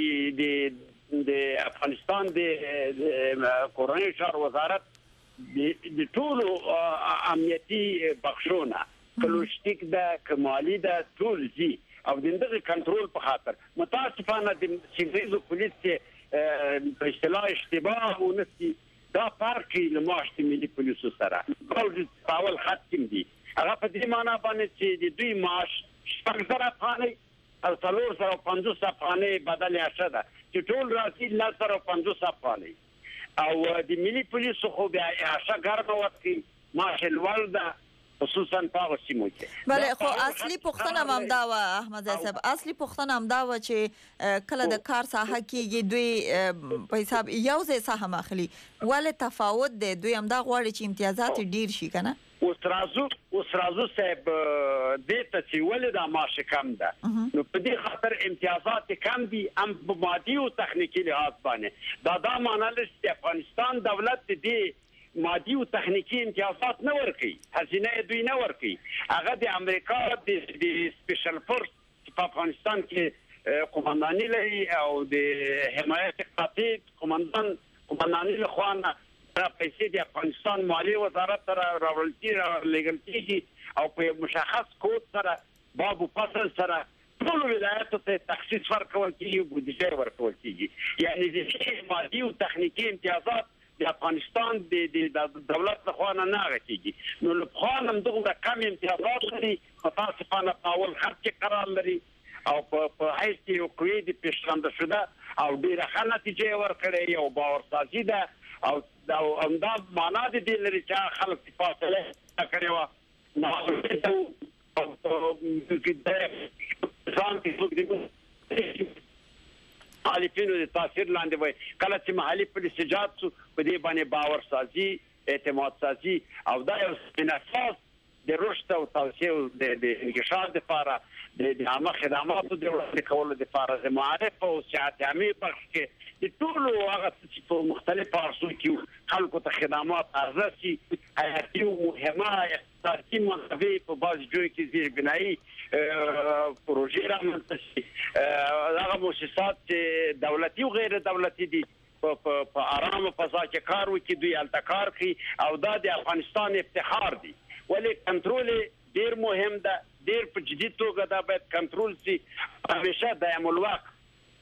کې د افغانستان د کورنۍ چارو وزارت د ټول امنیتي بخښونه کلوشتیک د کمالي د ټول زی او دغه کنټرول په خاطر متاسفانه د سیمایي پولیس په اصطلاح اشتباه ونسي دا فرق لماش د ملي پولیسو سره اول خط کې دي هغه په دې معنی باندې چې د دوی معاش شپږ افغاني او 350 افغاني بدل شته چې ټول راځي 350 افغاني او د ملي پولیسو خو بیا هغه ګرځو وکړي معاش الوالده خصوصا په سیمو کې بله خو اصلي پوښتنه هم دا و احمد صاحب اصلي پوښتنه هم دا و چې کله د کار ساحه کې دوی په حساب یو ځای سهم اخلي ولې تفاوت دی دوی هم دا غواړي چې امتیازات ډیر شي کنه اوس راځو صاحب د تسویل د معاش کم ده نو په دې خاطر امتیازات کم دي ام په مادي او تخنیکی لحاظ باندې دا معنی لري چې افغانستان دولت دې مادي او تخنیکی امتیازات نه ورکي هزینه دوی نه ورکي هغه د امریکا د سپیشل فورس په افغانستان کې قومنداني لري او د حمایت قاطع قومنداني له خوانه دا پیسې د افغانستان مالی وزارت سره راولتي او په مشخص کود سره باب فصل سره ټول ولایتو ته تخصیص ورکول کیږي بودجه ورکول کیږي یعنی د مالی او تخنیکی امتیازات د افغانستان د دولت له خوا نه راکېږي نو له خوا هم دغه کم امتیازات لري متاسفانه په اول خط کې قرار لري او په حیث یو کوي د پیشرفته شده او ډیره ښه نتیجه ورکړي او باورسازي ده او دا معنا دي لري چې خلک فاصله کړي و نو ځان کې څوک دي حالفینو د تاثیر لاندې وای کله چې محلي پولیس جات په دې باندې باور سازي اعتماد سازي او دا یو اساس د رشد او توسعه د انکشاف لپاره د عامه خدماتو د وړاندې کولو لپاره د معارف او سیاحت عامه بخش کې د ټول هغه چې په مختلفو ارزو کې خلکو ته خدمات ارزسي حیاتي او مهمه اقتصادي منابع په باز جوړ کې زیر بنایي پروژې رامنځته شي هغه مؤسسات چې دولتي او غیر دولتي دي په آرامه فضا کې کار وکړي دوی التکار کوي او دا د افغانستان افتخار دی ولی کنټرول ډیر مهم ده ډیر په جدي توګه دا باید کنټرول شي همیشه دائم الوقت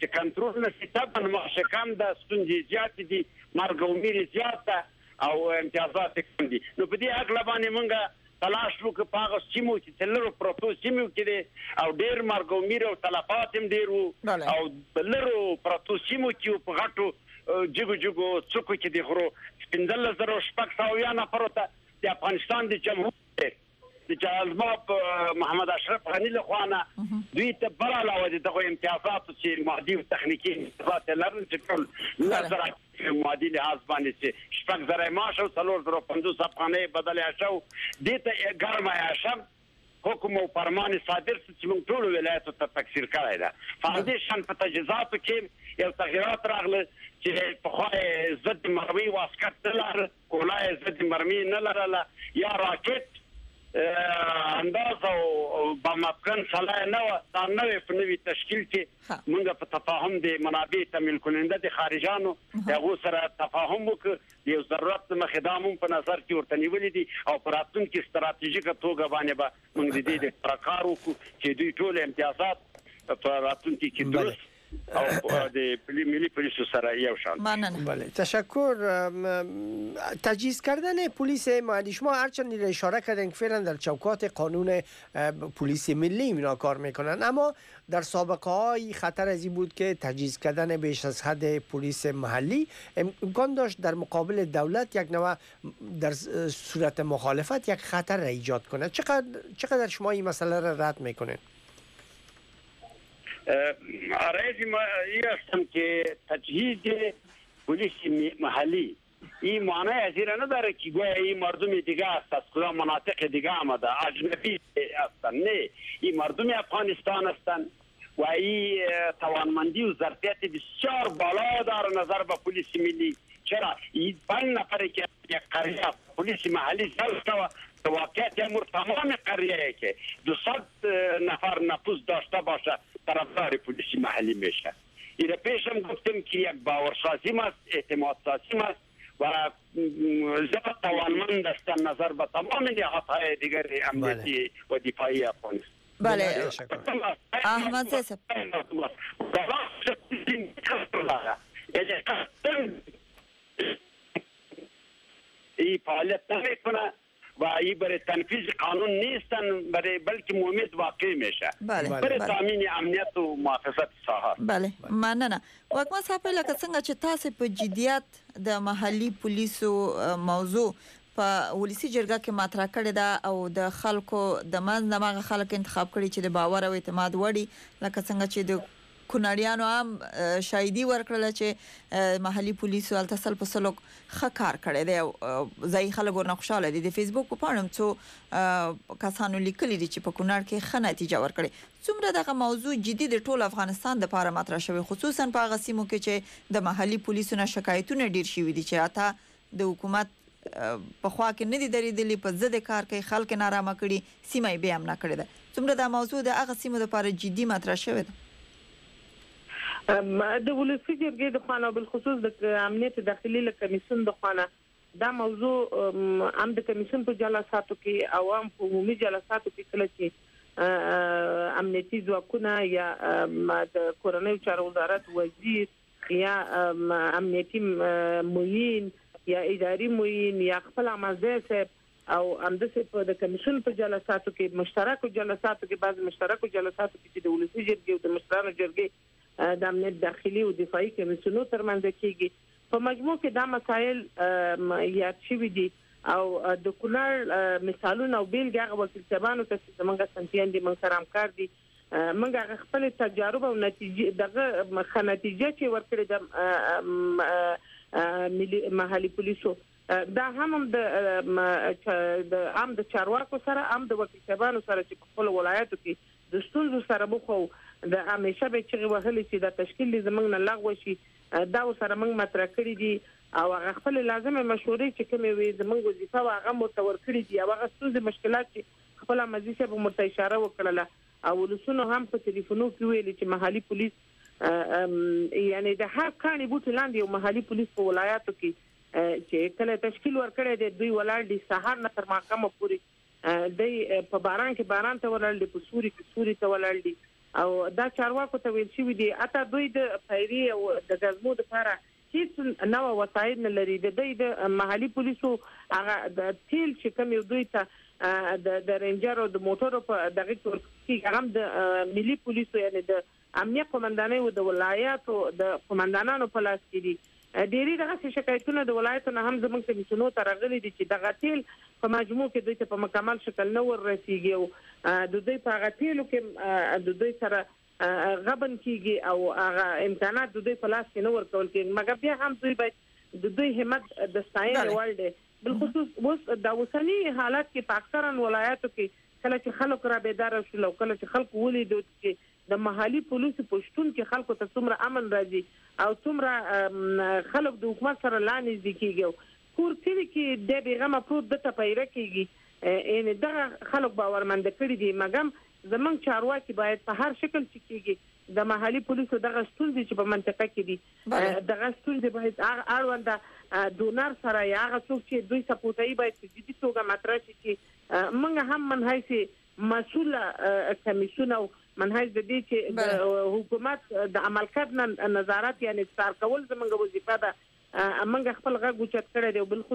چې کنټرول نشي طبعا مخشکان د ستونزې زیات دي مرګ او میر زیات او امتیازات کم دي نو په دې حق لبانې مونږه تلاش وکړو په هغه سیمو چې تلرو پروتو سیمو کې او ډیر مرګ او میر او تلفات هم ډیر او بلرو پروتو سیمو کې په غټو جګو څوک چې دی خورو 15000 شپږ یا نفر ته د افغانستان د جمهوریت د جلالماب محمد اشرف غنی له خوانه دوی ته بل علاوه دغه امتیازات چې مادي او تخنیکی امتیازات لرل چې ټول نظر مادي لحاظ باندې چې شپږ زره معاش او 350 افغانۍ بدل شو د ته ګرمه شم حکم او فرمان صادر چې موږ ټول ولایتو ته تکثیر کړی دا فاوندیشن په تجهیزاتو کې یو تغیرات راغله چې په خو ضد مرمي واسکټ نه لرل کولای ضد مرمي نه لرل یا راکټ انداز او بمکن صلاح نه دا نوې په نوې تشکیل کې موږ په تفاهم د منابع تمویل کننده د خارجانو هغه سره تفاهم وکړ یو ضرورت مخدامون په نظر کې ورته نیولې دي او پراتون کې ستراتیژیکه توګه باندې به موږ د دې د کار وکړو چې دوی ټول امتیازات په راتون کې درست او د ملی پلیس سره یو شان بله تشکر تجهیز کردن پلیس محلی شما هرچند اشاره کردن که فعلا در چوکات قانون پلیس ملی اینا کار میکنن اما در سابقه های خطر از این بود که تجهیز کردن بیش از حد پلیس محلی امکان داشت در مقابل دولت یک نوع در صورت مخالفت یک خطر را ایجاد کنه چقدر شما این مسئله را رد میکنین؟ رئیس ما هستم که تجهیز پلیس محلی این معنی از این نداره که گویا این مردم دیگه است از کدام مناطق دیگه آمده اجنبی هستن نه این مردم افغانستان هستن و این توانمندی و ظرفیت بسیار بالا داره نظر به پلیس ملی چرا این 5 نفری که یک قریه پلیس محلی زلسته و واقعیت امور تمام قریه که 200 نفر نفوذ داشته باشه طرفدار پلیس محلی میشه این پیشم گفتم که یک باورسازی است اعتماد سازی است و زیاد توانمند است نظر به تمام نهادهای دیگر امنیتی و دفاعی افغانستان بله احمد زیسب این فعالیت نمیکنه و این برای تنفیذ قانون نیستن بلکه مهمت واقع میشه برای تامین امنیت و محافظت ساحه بله مننه واکمن صاحب لکه څنګه چې تاسو په جديات د محلي پولیسو موضوع په ولسی جرګه کې مطرح کړی دا او د خلکو د منځ دماغه خلک انتخاب کړي چې د باور او اعتماد وړي لکه څنګه چې د کونړیانو هم شاهدي ورکړل چې محلي پولیسو التسل په سلوک خکار کړي دی او ځای خلک ورنه خوشاله دي د فیسبوک په پاڼم څو کسانو لیکلي دي چې په کونړ کې ښه نتیجه ورکړي څومره دغه موضوع جدي د ټول افغانستان د لپاره مطرح شوی خصوصا په هغه سیمو کې چې د محلي پولیسو نه شکایتونه ډیر شوي دي چې اته د حکومت په خوا کې نه دي درېدلي په ضد کار کوي خلک نارامه کړي سیمه به هم نه کړي ده څومره دا موضوع د هغه سیمو لپاره جدي مطرح شوی ده د ولسی جرګې د خوانه بل خصوص د امنیت داخلي له کمیسیون د خوانه دا موضوع هم د کمیسیون په جلساتو کې او هم په عمومي جلساتو کې کله چې امنیتي ځواکونه یا د کورنۍ چارو وزارت وزیر یا امنیتي معین یا اداري معین یا خپل امازه او همدسه په د کمیسیون په جلساتو کې مشترکو جلساتو کې بعض مشترکو جلساتو کې چې د ولسی جرګې او د مشرانو جرګې د امنیت داخلي او دفاعي کمیسیونو ترمنځ کېږي په مجموع کې دا مسایل یاد شوي دي او د کونړ مثالونه او بیلګې هغه وکیل صاحبانو ته چې زمونږ سنتیان دي موږ سره همکار دي موږ هغه خپل تجارب او نتیجه دغه نتیجه چې ورکړي د محلي پولیسو دا هم د عام د چارواکو سره هم د وکیل صاحبانو سره چې په خپل ولایتو کې د ستونزو سره مخ د همیشه به چې وهلي چې د تشکیل زمنګ نه لغوه شي دا سره موږ مطرح کړی دي او هغه خپل لازمه مشورې چې کومې وي زمنګ وظیفه هغه متور کړی دي او هغه څه مشکلات چې خپل مزيشه په مرته اشاره وکړه او ولسونو هم په ټلیفونو کې ویل چې محلي پولیس یعنی د هر کاني بوت لاندې او محلي پولیس په ولایتو کې چې کله تشکیل ورکړی دی دوی ولر دي سهار نه تر محکمه پورې د په باران کې باران ته ولر دي په سوري کې سوري ته ولر دي او دا چارواکو ته ویل شوی دی اته دوی د پیری او د غزمو لپاره هیڅ نو وسایل نه لري د محلي پولیسو هغه د تیل چې کوم یو دوی ته د رینجر او د موټرو په دغه کې هم د ملي پولیسو یعنی د امنیت قومندانۍ او د ولایتو د قومندانانو په لاس کې دي ډېری دغه شکایتونه د ولایتو نه هم زموږ کمیسیونو ته راغلي دي چې دغه تیل په مجموع کې دوی ته په مکمل شکل نه ورسیږي او د دوی په هغه تیلو کې د دوی سره غبن کیږي او هغه امکانات د دوی په لاس کې نه ورکول کېږي مګر بیا هم دوی باید د دوی همت د ستاینې وړ دی بالخصوص اوس د اوسنی حالت کې په اکثرا ولایتو کې کله چې خلک را بیدار شول او کله چې خلک ولیدل چې د محلي پولیسو پښتون کې خلکو ته څومره امن راځي او څومره خلک د حکومت سره لاندې ځکیږي کور کې د بیغمه پروت د تپایره کېږي ان دغه خلک باورمند کړي دي مګم زمونږ چارواکي باید په هر شکل چې کېږي د محلي پولیسو دغه ستونزې چې په منطقه کې دي دغه ستونزې باید اړوند ډونر سره یا هغه څوک چې دوی سپورټي باید په جدي توګه مطرح شي چې موږ هم منهاي مسؤل کمیسیون او منهاي د دې چې د حکومت د عمل کړن نظارت یعنی څار کول زموږ وظیفه ده موږ خپل غږ اوچت کړی دی بل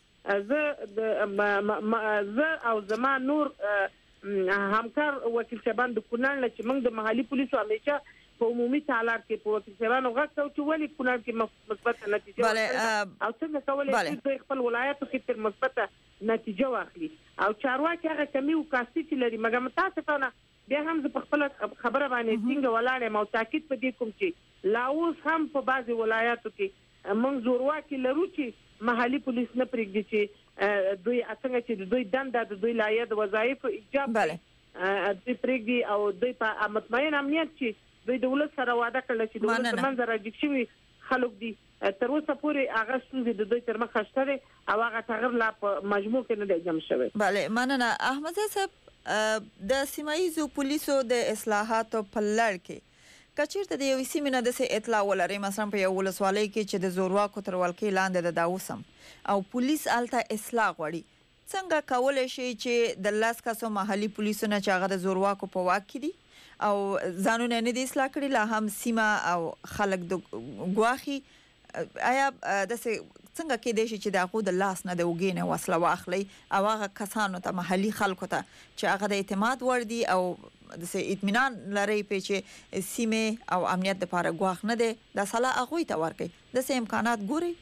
خصوص زه او زما نور همکار وکیل شبان د کونړ چې موږ د محلي پولیسو همیشه په عمومي تعلق کې په وکیل شبانو غږ کوو چې ولې کونړ کې مثبت نتیجه او څنګه کولای شي خپل ولایتو کې تر مثبت نتیجه واخلي او چارواکي هغه کمی او کاسي چې لري مګر متاسفانه بیا هم په خپل خبره باندې څنګه ولاړم او تاکید پدې کوم چې لا اوس هم په بعضي ولایتو کې موږ زورواکي لرو چې محلي پولیس نه پرېږدي چې دوی څنګه چې دوی دنده د دوی لایق وظایف ایجاب دوی پرېږدي او دوی په مطمئن امنیت چې دوی د ولس سره وعده کړل چې د ولس منځ راځي شوی خلک دي تر اوسه پورې هغه ستونزې د دوی تر مخه شته او هغه تغیر لا په مجموع کې نه دی جمع شوی. بله مننه احمد صاحب د سیمایي پولیسو د اصلاحاتو په لړ کې کچیرته د یو سیمې نه د اطلاع ولري مثلا په یو ولسوالۍ کې چې د زورواکو تر ولکې لاندې د داوسم او پولیس الته اصلاح غواړي څنګه کولای شي چې د لاس کاسو محلي پولیسو نه چې هغه د زورواکو په واک کې دي او ځانونه نه دي اصلاح کړي لا هم سیمه او خلک د ګواخي آیا د څنګه کې دی چې د هغه د لاس نه د وګینه وسله واخلي او هغه کسانو ته محلي خلکو ته چې هغه د اعتماد ور دي او د اطمینان لري په چې سیمه او امنیت لپاره ګواخ نه دي د صلاح هغه ته ورکړي د څه امکانات ګوري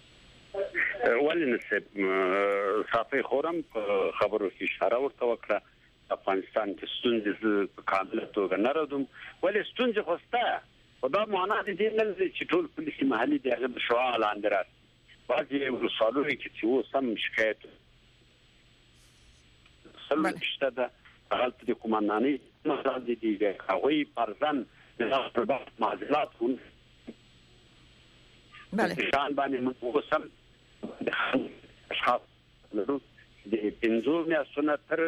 ولنسب صافي خورم خبرو کې اشاره ورته وکړه افغانستان کې ستونزې په کامله توګه نه راځم ولې ستونزې خوسته خدا معنا دې نه چې ټول پولیس محلي دی هغه شوال لاندې بعضی ولسوالۍ کې و سم شکایت سلم شته ده حالت د کومنداني مثلا د دې هغوی پرځن د پربات معضلات هم بله شان باندې موږ سم اشخاص له د پنځو میاشتو تر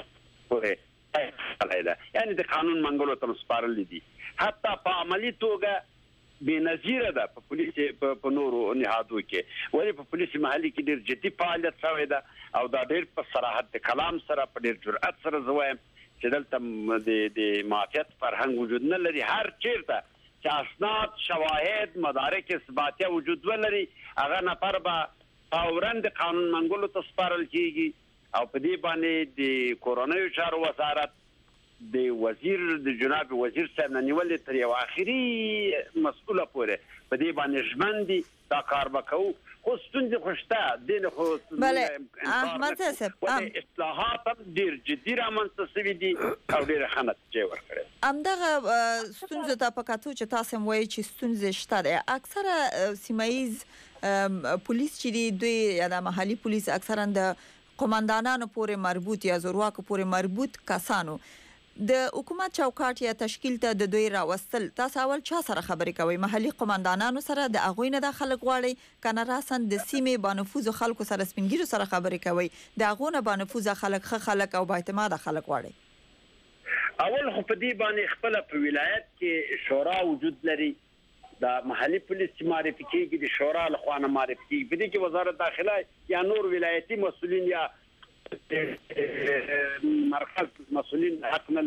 پورې یعنی د قانون منګولو ته سپارل دي حتی په عملی توګه بنظیره ده په پولیس په نورو نهادو کې ولی په پولیس محلي کې ډېر جدي فعالیت شوی ده او دا ډېر په صراحت کلام سره په ډېر جرأت سره زوایم چې دلته د معافیت فرهنګ وجود نه لري هر چیرته چې اسناد شواهد مدارک اثباتیه وجود ولري هغه نفر به فوراً د قانون منګولو ته سپارل کیږي او په دې باندې د کورونیو چارو وزارت د وزیر د جناب وزیر صاحب نه نیولې تر یو اخري مسؤله پورې په دې باندې ژمندي دا کار وکاو خو ستونزې خوشته دین خو بله احمد صاحب اصلاحات ډیر جدي رامنځته شوي دي او ډیر ښه نتیجه ورکړي همدغه ستونزې ته په کتو چې تاسو وایي چې ستونزې شته ده اکثره سیمایي پولیس چې دوی یا د محلي پولیس اکثرا د قومندانانو پورې مربوط یا زورواکو پورې مربوط کسانو د حکومت چوکاټ یا تشکیل ته د دوی راوستل تاسو اول چا سره خبرې کوي محلي قومندانانو سره د اغوی نه د خلک غواړي کنه راسن د سیمې بانفوذ خلکو سره سپینګیرو سره خبرې کوي د اغونه بانفوذ خلک او با اعتماد خلک غواړي اول خو په دې باندې خپل په ولایت کې شورا وجود لري د محلي پولیس معرفي کیږي د شورا له خوا نه معرفي کیږي په دې کې وزارت داخله یا نور ولایتي مسؤلین یا مرکز مسؤلین حق نه لري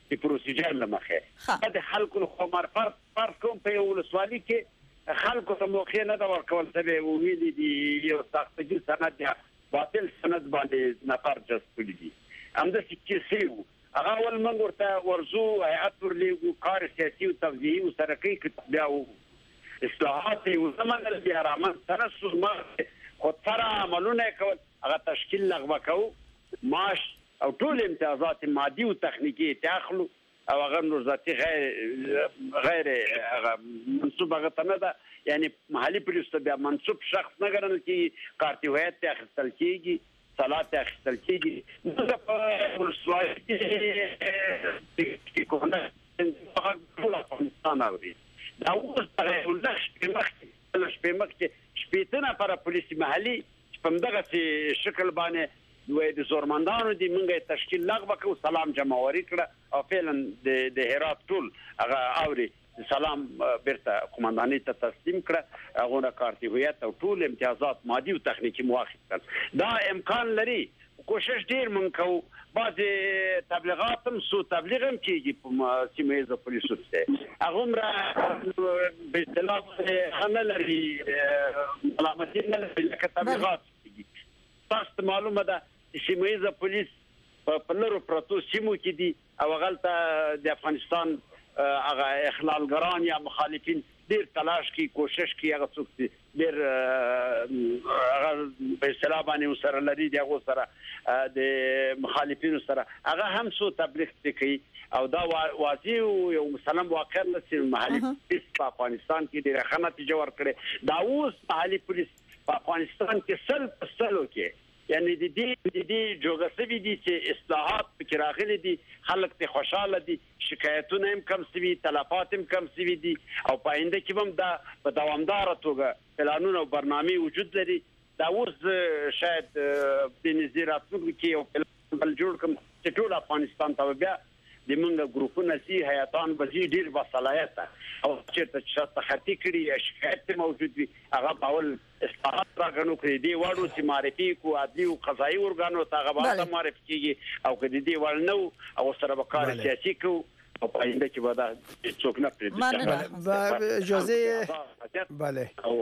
د پروسیجر لمخه د خلکو خو فرض کوم په ولسوالۍ کې خلکو ته موقع نه دا ورکول سبب ویلي دي یو سختګي سند یا باطل سند باندې نفر جذب دي همدا چې سیو هغه ول موږ ورته ورزو هيئت ورلېګو کار سیاسي او توزیعي او سرکۍ کې بیا اصلاحات او زمانه بیا رامن تنسل ما خو تر عملونه کول هغه تشکیل لغوه کو معاش او ټول امتیازات مادي او تخنیکی تاخلو او هغه نور ذاتي غیر منسوب هغه ته نه ده یعنی محلي پولیس ته بیا منسوب شخص نه ګڼل کیږي کارتي هویت ته اخیستل کیږي صلاحیت ته اخیستل کیږي نو په ولسوالۍ کې کومه ټول افغانستان اوري دا اوس په لږ شپېته نفره پولیس محلي په همدغه شکل باندې دوی د زورمندانو دي موږ تشکیل لغوه کوو سلام جمعواري کړه او فعلا د هرات ټول هغه اوري سلام بیرته قومندانۍ ته تسلیم کړه هغه کارتي هویت او ټول امتیازات مادي او تخنیکی موافق کړ دا امکان لري کوشش ډیر مونږ کوو بعض تبلیغات هم سو تبلیغ هم کیږي په سیمه ییزو پولیسو ته هغه را به اصطلاح خنه لري علامتین لري لکه تبلیغات تاسو معلومه ده سیمه ییزه پولیس په لرو پروتو سیمو کې دي او غلطه د افغانستان هغه اخلالګران یا مخالفین ډیر تلاش کوي کوشش کوي هغه څوک ډیر هغه په اصطلاح باندې سره لري دغه سره د مخالفینو سره هغه هم سو تبلیغ کوي او دا واضح یو مثلا واقع لسي محلي پولیس په افغانستان کې ډیره ښه نتیجه ورکړي دا اوس محلي پولیس په افغانستان کې سلو کې یعنی د دې جوګسوي دي چې اصلاحات پکې راغلي دي خلک ته خوشاله دي شکایتونه هم کم سوي تلفات هم کم سوي دي او په آینده کې هم دا په دوامدار توګه پلانونه او برنامه وجود لري دا اوس شاید د نظریاتو کې یو پلان جوړ کوم چې ټول افغانستان ته بیا د منګه ګروپونه سي حیاتان بزی ډیر وسلایت او چې تخطی کړي شکایت موجود وي هغه باول اصلاحات راغنو کړی دی وړو چې معرفي کو عدلي او قضایي ورګانو ته غواړي معرفي کیږي او کدي دی ورنو او سره وکړ سیاسي کو او په اینده کې ودا څوک نه پریږدي اجازه بله او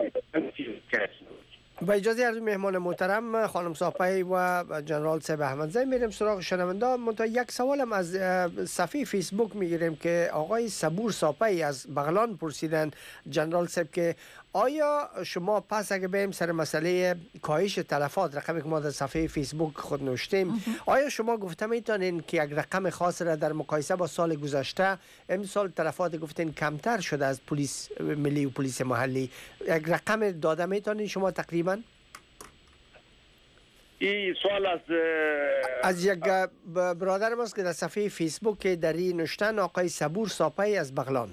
خلک با اجازه از مهمان محترم خانم صاحبی و جنرال صاحب احمدزی میریم سراغ شنونده منتها یک سوالم از صفحه فیسبوک میگیریم که آقای صبور صاحبی از بغلان پرسیدن جنرال صاحب که آیا شما پس اگه بریم سر مسئله کاهش تلفات رقمی که ما در صفحه فیسبوک خود نوشتیم آیا شما گفته میتونین که یک رقم خاص را در مقایسه با سال گذشته امسال تلفات گفتین کمتر شده از پلیس ملی و پلیس محلی یک رقم داده میتونین شما تقریبا این سوال از یک برادر ماست که در صفحه فیسبوک در این نوشتن آقای صبور صاحبی از بغلان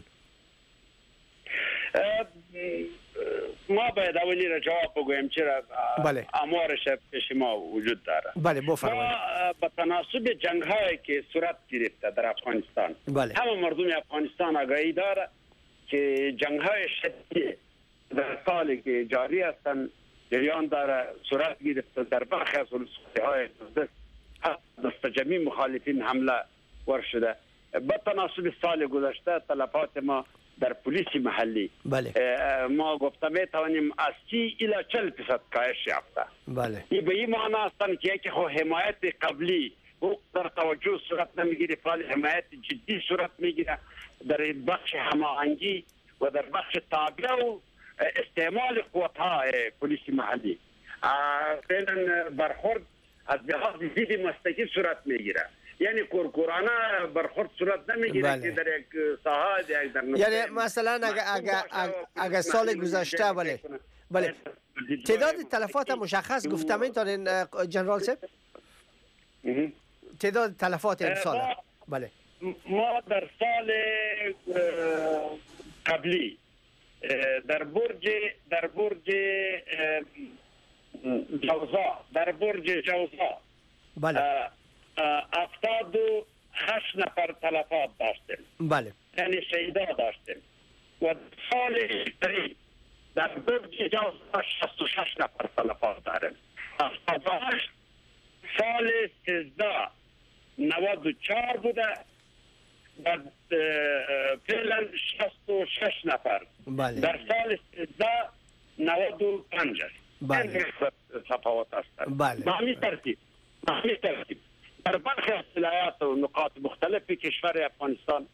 ما باید اولی را جواب بگویم چرا آمارش پیش ما وجود داره بله بفرمایید ما به تناسب جنگ هایی که صورت گرفته در افغانستان همه مردم افغانستان آگاهی داره که جنگ های شدید در سالی که جاری هستند جریان داره صورت گرفته در برخی از ولسوالی‌های دست جمعی مخالفین حمله ور شده به تناسب سال گذشته تلفات ما در پلیس محلی ما گفته می توانیم از 30 الی 40% کاهش یافته این به این معنی است که یکی خو حمایت قبلی در توجه صورت نمیگیره فعال حمایت جدی صورت میگیره در بخش هماهنگی و در بخش تابع و استعمال قوت‌های پلیس محلی فعلا برخورد از لحاظ ضد مستقیم صورت میگیره یعنی کورکورانه برخورد صورت نمیگیره که در یک ساحه در یعنی مثلا اگر سال گذشته بله تعداد تلفات مشخص گفته میتونین جنرال صاحب تعداد تلفات امسال بله ما در سال قبلی در برج جوزا بله 78 نفر تلفات داشتیم بله یعنی شهیدا داشتیم و سال قریب در برج جوزا 66 نفر تلفات داریم 78 سال 13 94 بوده فعلا 66 نفر بله در سال 1395 است. بله تفاوت است. بله به همین ترتیب در برخی از ولایات و نقاط مختلفی کشور افغانستان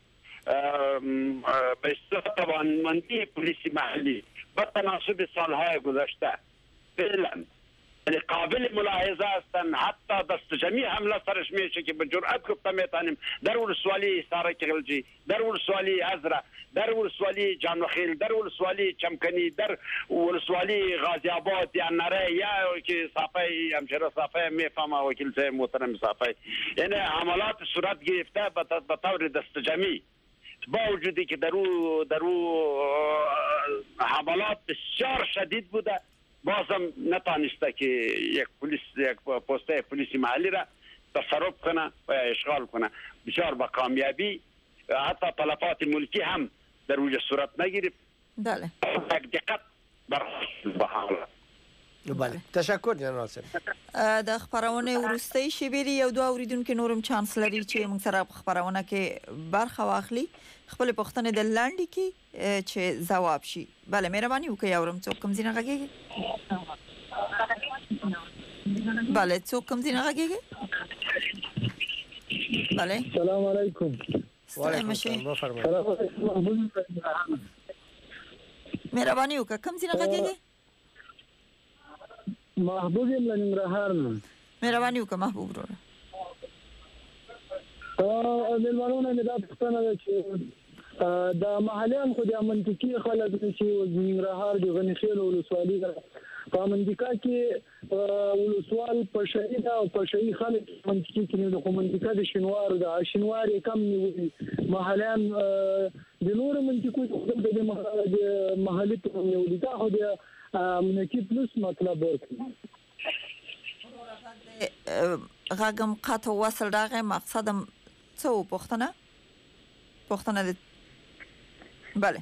به اصطلاح توانمندی پلیس محلی با تناسب سالهای گذشته فعلا قابل ملاحظه هستند. حتی دست جمعی حمله سرش میشه که به جرأت گفته میتونیم در ولسوالی سارک غلجی، در ولسوالی ازرا، در ولسوالی جانخیل، در ولسوالی چمکنی، در ولسوالی غازی آباد یا نره یا که صافی همشهر صافی میفهمه وکیل صاحب محترم صافی، یعنی عملات صورت گرفته به طور دست جمعی، با وجودی که در او حملات بسیار شدید بوده، بازم نتانسته که یک پسته پلیس محلی را تصرف کنه و اشغال کنه. بسیار با کامیابی، حتی تلفات ملکی هم در اوج صورت نگرفت. بله یک دقت به حالات. بله تشکر جنرال صاحب. د خبرونه ورستۍ شیبې یو دوه اوریدونکو نورم چانس لري چې موږ سره خبرونه کې برخه واخلي، خپل پوښتنه د لاندې کې چې جواب شي. بله مهرباني وکړئ اورم څوک کوم ځای نه غږیږي. بله څوک کوم ځای نه غږیږي. بله السلام علیکم. وعلیکم السلام فرمایئ. مهرباني وکړئ کوم ځای نه غږیږي. محبوب یم لنګرهار نه. مهرباني وکړه محبوب وروره. مېلمنو نه دا پوښتنه ده چې د محلیان خو د منطقي خلک چې ننګرهار د غنیخیل ولسوالي ده، په منطقه کې ولسوال په شهید او په شهید خلک منطقي کې د منطقه د شینوار د شینوار کم نیولي محلیان د نور منطقو د محلي په نیولي دا خو د امنیتي پلس مطلب ورکړي. غاګم قطع وصل راغی مقصدم څه پوښتنه ده. بله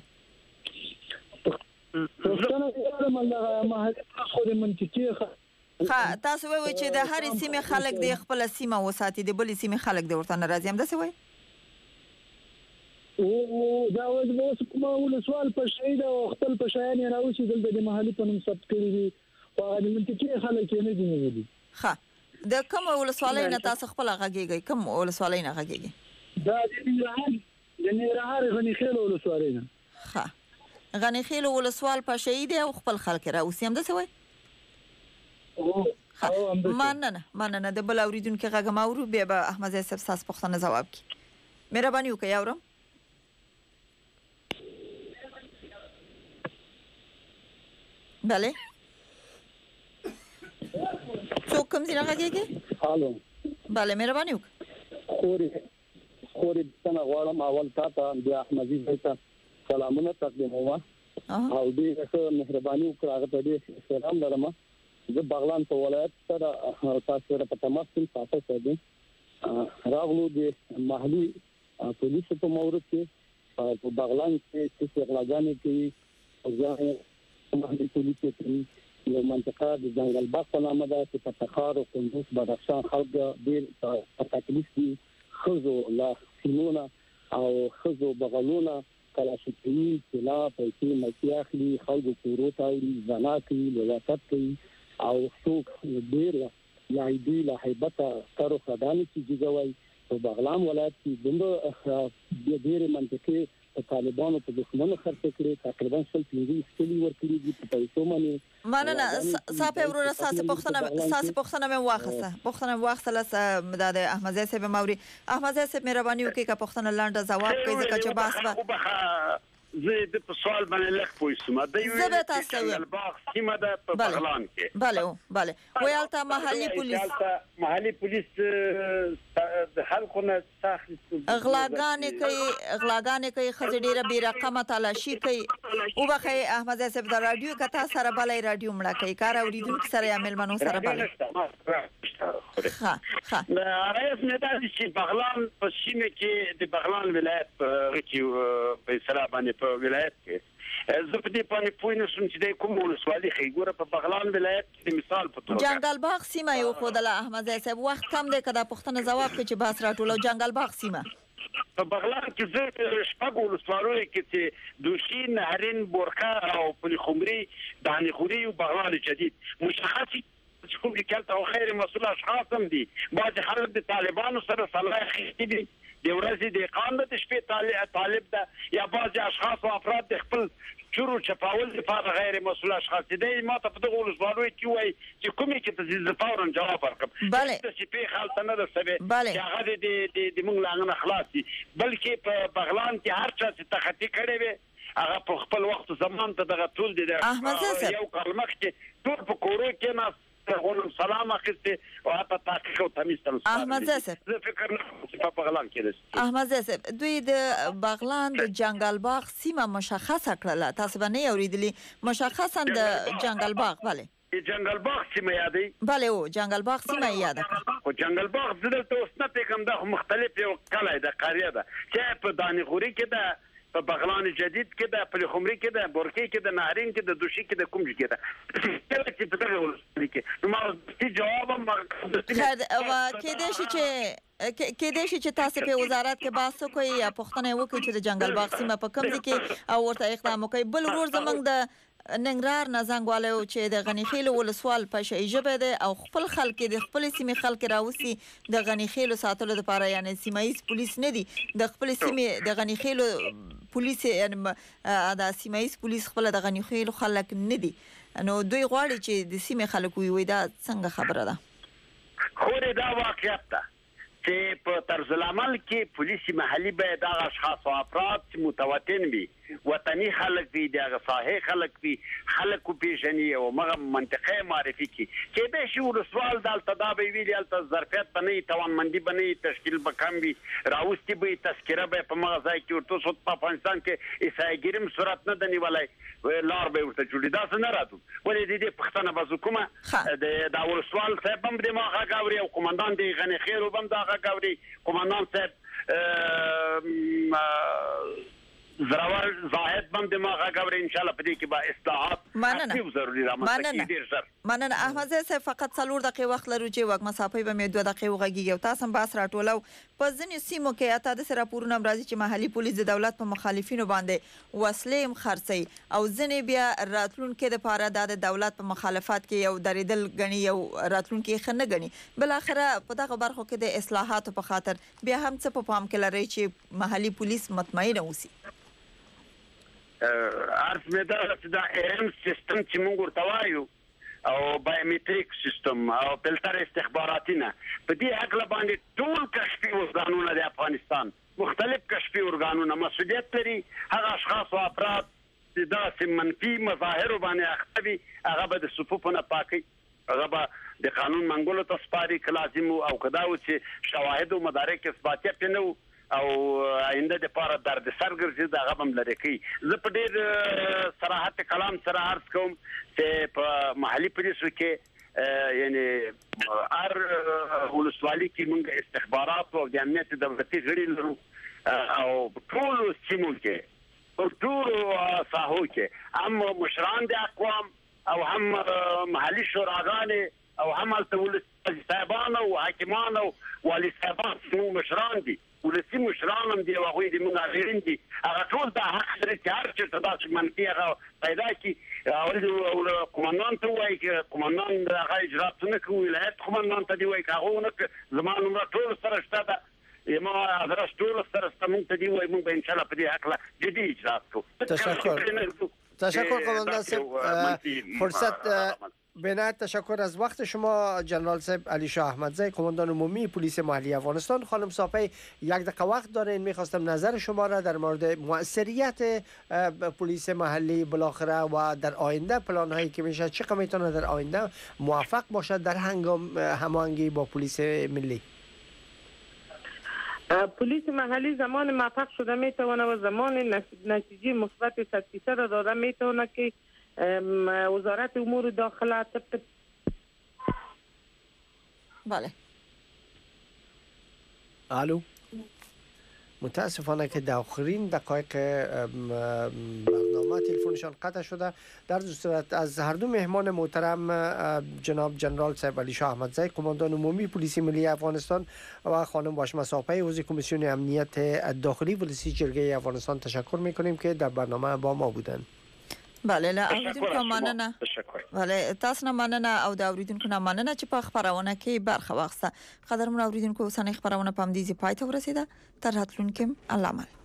پوښتنه کوم محلي خو د منطقي تاسو وایئ چې د هرې سیمې خلک د خپل سیمه وساتي، د بلې سیمې خلک د ورته ناراضي هم داسې وایي. او دا اوس کومه ولسوال په شهید او خپل په شایان راوځي دلته د محلي په نوم ثبت کړی دي او د منطقي خلک نه دي نیولي. ښه د کوم ولسوالۍ نه تاسو خپل غږیږئ؟ کوم ولسوالۍ نه غږیږئ؟ دا د ننګرهار غنیخیل ولسوالۍ نه. ښه غنیخیل ولسوال په شهید او خپل خلک راوځي هم داسې وایي. مننه د بل اوریدونکو غږ ماورو بیا به احمد صاحب تاسو پوښتنه جواب کړي. مهرباني وکړئ اورم. بله څوک کوم ځای نه غږیږي؟ الو بله مهرباني وکړئ. خوري څنګه غواړم اول تاسو د احمدي ته سلامونه تقدیموم او دې مهرباني وکړئ هغه ته دې سلام لرم. زه بغلان په ولایت سره تاسو سره په تماس کې تاسو دې راغلو د محلي پولیسو په مورد کې په بغلان کې چې غلاګانې کوي او ځای محلي پولیسو کې یو منطقه د ځنګل باغ په نامه ده چې په تخار او کندوز بدخشان خلک ډېر په تکلیف دي. خزو لا سیمونه او خزو بغلونه کلاشینکوي سلا پیسې مکیاخلي خلکو کورو تاوړي زنا کوي لواطت کوي او څوک ډېر لا دې لا هیبته کارو خداني چې جوړوي په بغلان ولایت کې دومره ډېر منطقه طالبانو په دښمنو خرڅ کړي تقریبا 150 سکلی ورکړي دي په پیسو باندې. مننه صاحب ورور ساسه پوښتنه مې واخصه د احمد صاحب موري. احمد صاحب مهرباني وکړئ که پوښتنه لاندې جواب کوي ځکه چې بحث زه د په سوال باندې لږ پوښتنه د یو باغ سیمه ده په بغلان کې. بله ویالته محلي پولیس د خلکو نه غلاګانې کوي خځې ډیره بې رقمه تلاشي کوي. وبخئ احمد صاحب د رادیو کتا سره بلې رادیو مړه کوي کار اوریدونکو سره یا مېلمنو سره بلې. رئیس مدار چې بغلان په سیمه کې د بغلان ولایت په اصطلاح باندې په ولایت کې زه په دې باندې پوه نه شوم چې د کوم ولسوالۍ خیګوره په بغلان ولایت کې د مثال په توګه جنگل باغ سیمه یو خدله احمد صاحب وخت کم دی که دا پوښتنه جواب کړي چې بحث راټولو. جنگل باغ سیمه په بغلان کې زه شپږ ولسوالیو کې چې دوشي نهرین بورقه او پلخمري دانخوري او بغلان جدید مشخص کوم کې کلته او خیر مسؤل اشخاص هم دي بعض خلک د طالبانو سره صلاح اخیستي دي د ورځې د قانون د شپې طالب ده یا بعض اشخاص او افراد د خپل چورو چپاول لپاره غیر مسؤل اشخاص دي ما ته په دغه ولسوالیو کې وایي چې کومې کې ته فورا جواب ورکړم بله چې په حالت نه درسوي بله چې هغه د موږ لاغنه خلاص دي بلکې په بغلان کې هر چا چې تخطي کړي وي هغه په خپل وخت زمان ته دغه ټول دي یو کلمه کې ټول په کورو کې نه سلام اخیسته او په تحقیق او تمیز تل احمد زه فکر نه په بغلان کې دي احمد زه دوی د بغلان د جنگل باغ سیمه مشخصه کړله تاسو باندې اوریدلی مشخصا د جنگل باغ بله جنگل باغ سیمه یادې بله او جنگل باغ سیمه یاد او جنگل باغ د توسنه پیغام د مختلف یو کله د قريه ده چې په دانغوري کې ده په بغلان جدید کې د پلخمري کې د بورقه کې د نهرین کې د دوشي کې د کوم کې ده چې په دغه ولسوالی کې نو ما ستې جواب ما کې دې چې تاسو په وزارت کې باسو کوي یا پښتنه وکړي چې د جنگل باغ سیمه په کوم ځای کې او ورته اقدام وکړي بل ورور زمنګ د ننګرهار نازنګوالو چې د غنیخیلو ولسوال په شی ژبه ده او خپل خلک د خپل سیمې خلک راوسی د غنیخیلو ساتلو لپاره یعنی سیمایي پولیس نه دي د خپل سیمې د غنیخیلو پولیس یعنی د سیمایي پولیس خپل د غنیخیلو خلک نه دي نو دوی غواړي چې د سیمې خلک وي دا څنګه خبره ده خو دا واقعیت ده چې په طرز العمل کې پولیس محلي به د اشخاص او افراد متواتن وي وطني خلک وي د غصاهي خلک وي خلک پیژني او مغه منطقه معرفي کی چې به شو رسوال د تدابیر ویل د ظرفیت بنې توانمندي بنې تشکیل بکم وي راوستي به تذکره به په مغه ځای کې ورته صوت په افغانستان کې عیسایګرم صورت نه دني ولای لار به ورته جوړی دا څنګه راتو ولې دې پښتنه بازوکمه د ولسوال صاحب هم د ماغه غاوري او قومندان دی غنی خیر وبم دا غاوري قومندان صاحب زراور زاهد بم دماغه غوړي ان شاء الله په دې کې به اصلاحات اکتیو ضروري رامنځته کیږي مننه احمد زه فقط 4 دقیقې وخت لرو چې وګ مسافه به مې 2 دقیقې وغږیږي او تاسو هم باس راټولو په ځینې سیمو کې اته د راپورونه راځي چې محلي پولیس د دولت په مخالفینو باندې وسلې خرڅي او ځینې بیا راتلونکو د پاره د دولت په مخالفت کې یو درېدل غني یو راتلونکو خنه غني بل اخره په دغه برخو کې د اصلاحاتو په خاطر بیا هم څه په پام کې لري چې محلي پولیس مطمئن اوسي ارث مدا د ام سیستم چې موږ ورته وایو او بایومټریک سیستم او فلټر استخباراتینه په دې حق باندې ټول کشفي ورغانونه د افغانستان مختلف کشفي ورغانونه مسؤلیت لري هغه اشخاص او افراد چې د منفي مظاهر باندې اختوي هغه به د صفوفونه پاکي هغه به د قانون منګولو ته سپاري لازم او کداو چې شواهد او مدارک اثباتي پنو او آینده د پاره درد سرګرځي دا غبم لري کی زه په ډیر صراحت کلام سره عرض کوم چې په محلي پولیسو کې یعنی ار ولسوالي کې موږ استخبارات او د امنیت دولتي غړي لرو او ټول سیمو کې او ټول ساحو کې هم مشران د اقوام او هم محلي شوراګان او هم ولسي صاحبان او حاکمان او والي صاحبان سمو مشران دي ولسی مشران هم دی واغوی دی موږ غیرین دي هغه ټول د حق لري چې هر څه تاسو منفي هغه پیدا کی او قومندان ته وایي چې قومندان هغه اجرات نه کوي ولایت قومندان ته دی وایي هغه نه زمانه عمر ټول سره شته ما حضرت ټول سره ستمون ته دی وایي موږ ان شاء الله په دې حق لا جدي اجرات کوو تشکر قومندان صاحب فرصت بنایت تشکر از وقت شما جنرال صاحب علی شاه احمدزی قماندان عمومی پلیس محلی افغانستان. خانم صافی یک دقیقه وقت دارین میخواستم نظر شما را در مورد موثریت پلیس محلی بالاخره و در آینده پلان هایی که میشه چقدر میتونه در آینده موفق باشد در هماهنگی با پلیس ملی. پلیس محلی زمان موفق شده میتونه و زمان نتیجه مثبت 100% داده میتونه که وزارت امور داخله بله الو متاسفانه که در آخرین دقایق برنامه برنامه تلفنشان قطع شده. در صورت از هر دو مهمان محترم جناب جنرال صاحب علی شاه احمدزی قماندان عمومی پلیس ملی افغانستان و خانم باشمه ساپی عضو کمیسیون امنیت داخلی ولسی جرگه افغانستان تشکر میکنیم که در برنامه با ما بودن. بله له اوریدونکو مننه. بله تاسو نه مننه او د اوریدونکو نه مننه چې په خبرونه کې برخه واخسته. قدرمن اوریدونکو اوسنۍ خبرونه په همدې ځای پای ته ورسیده. تر راتلونکي الله امان.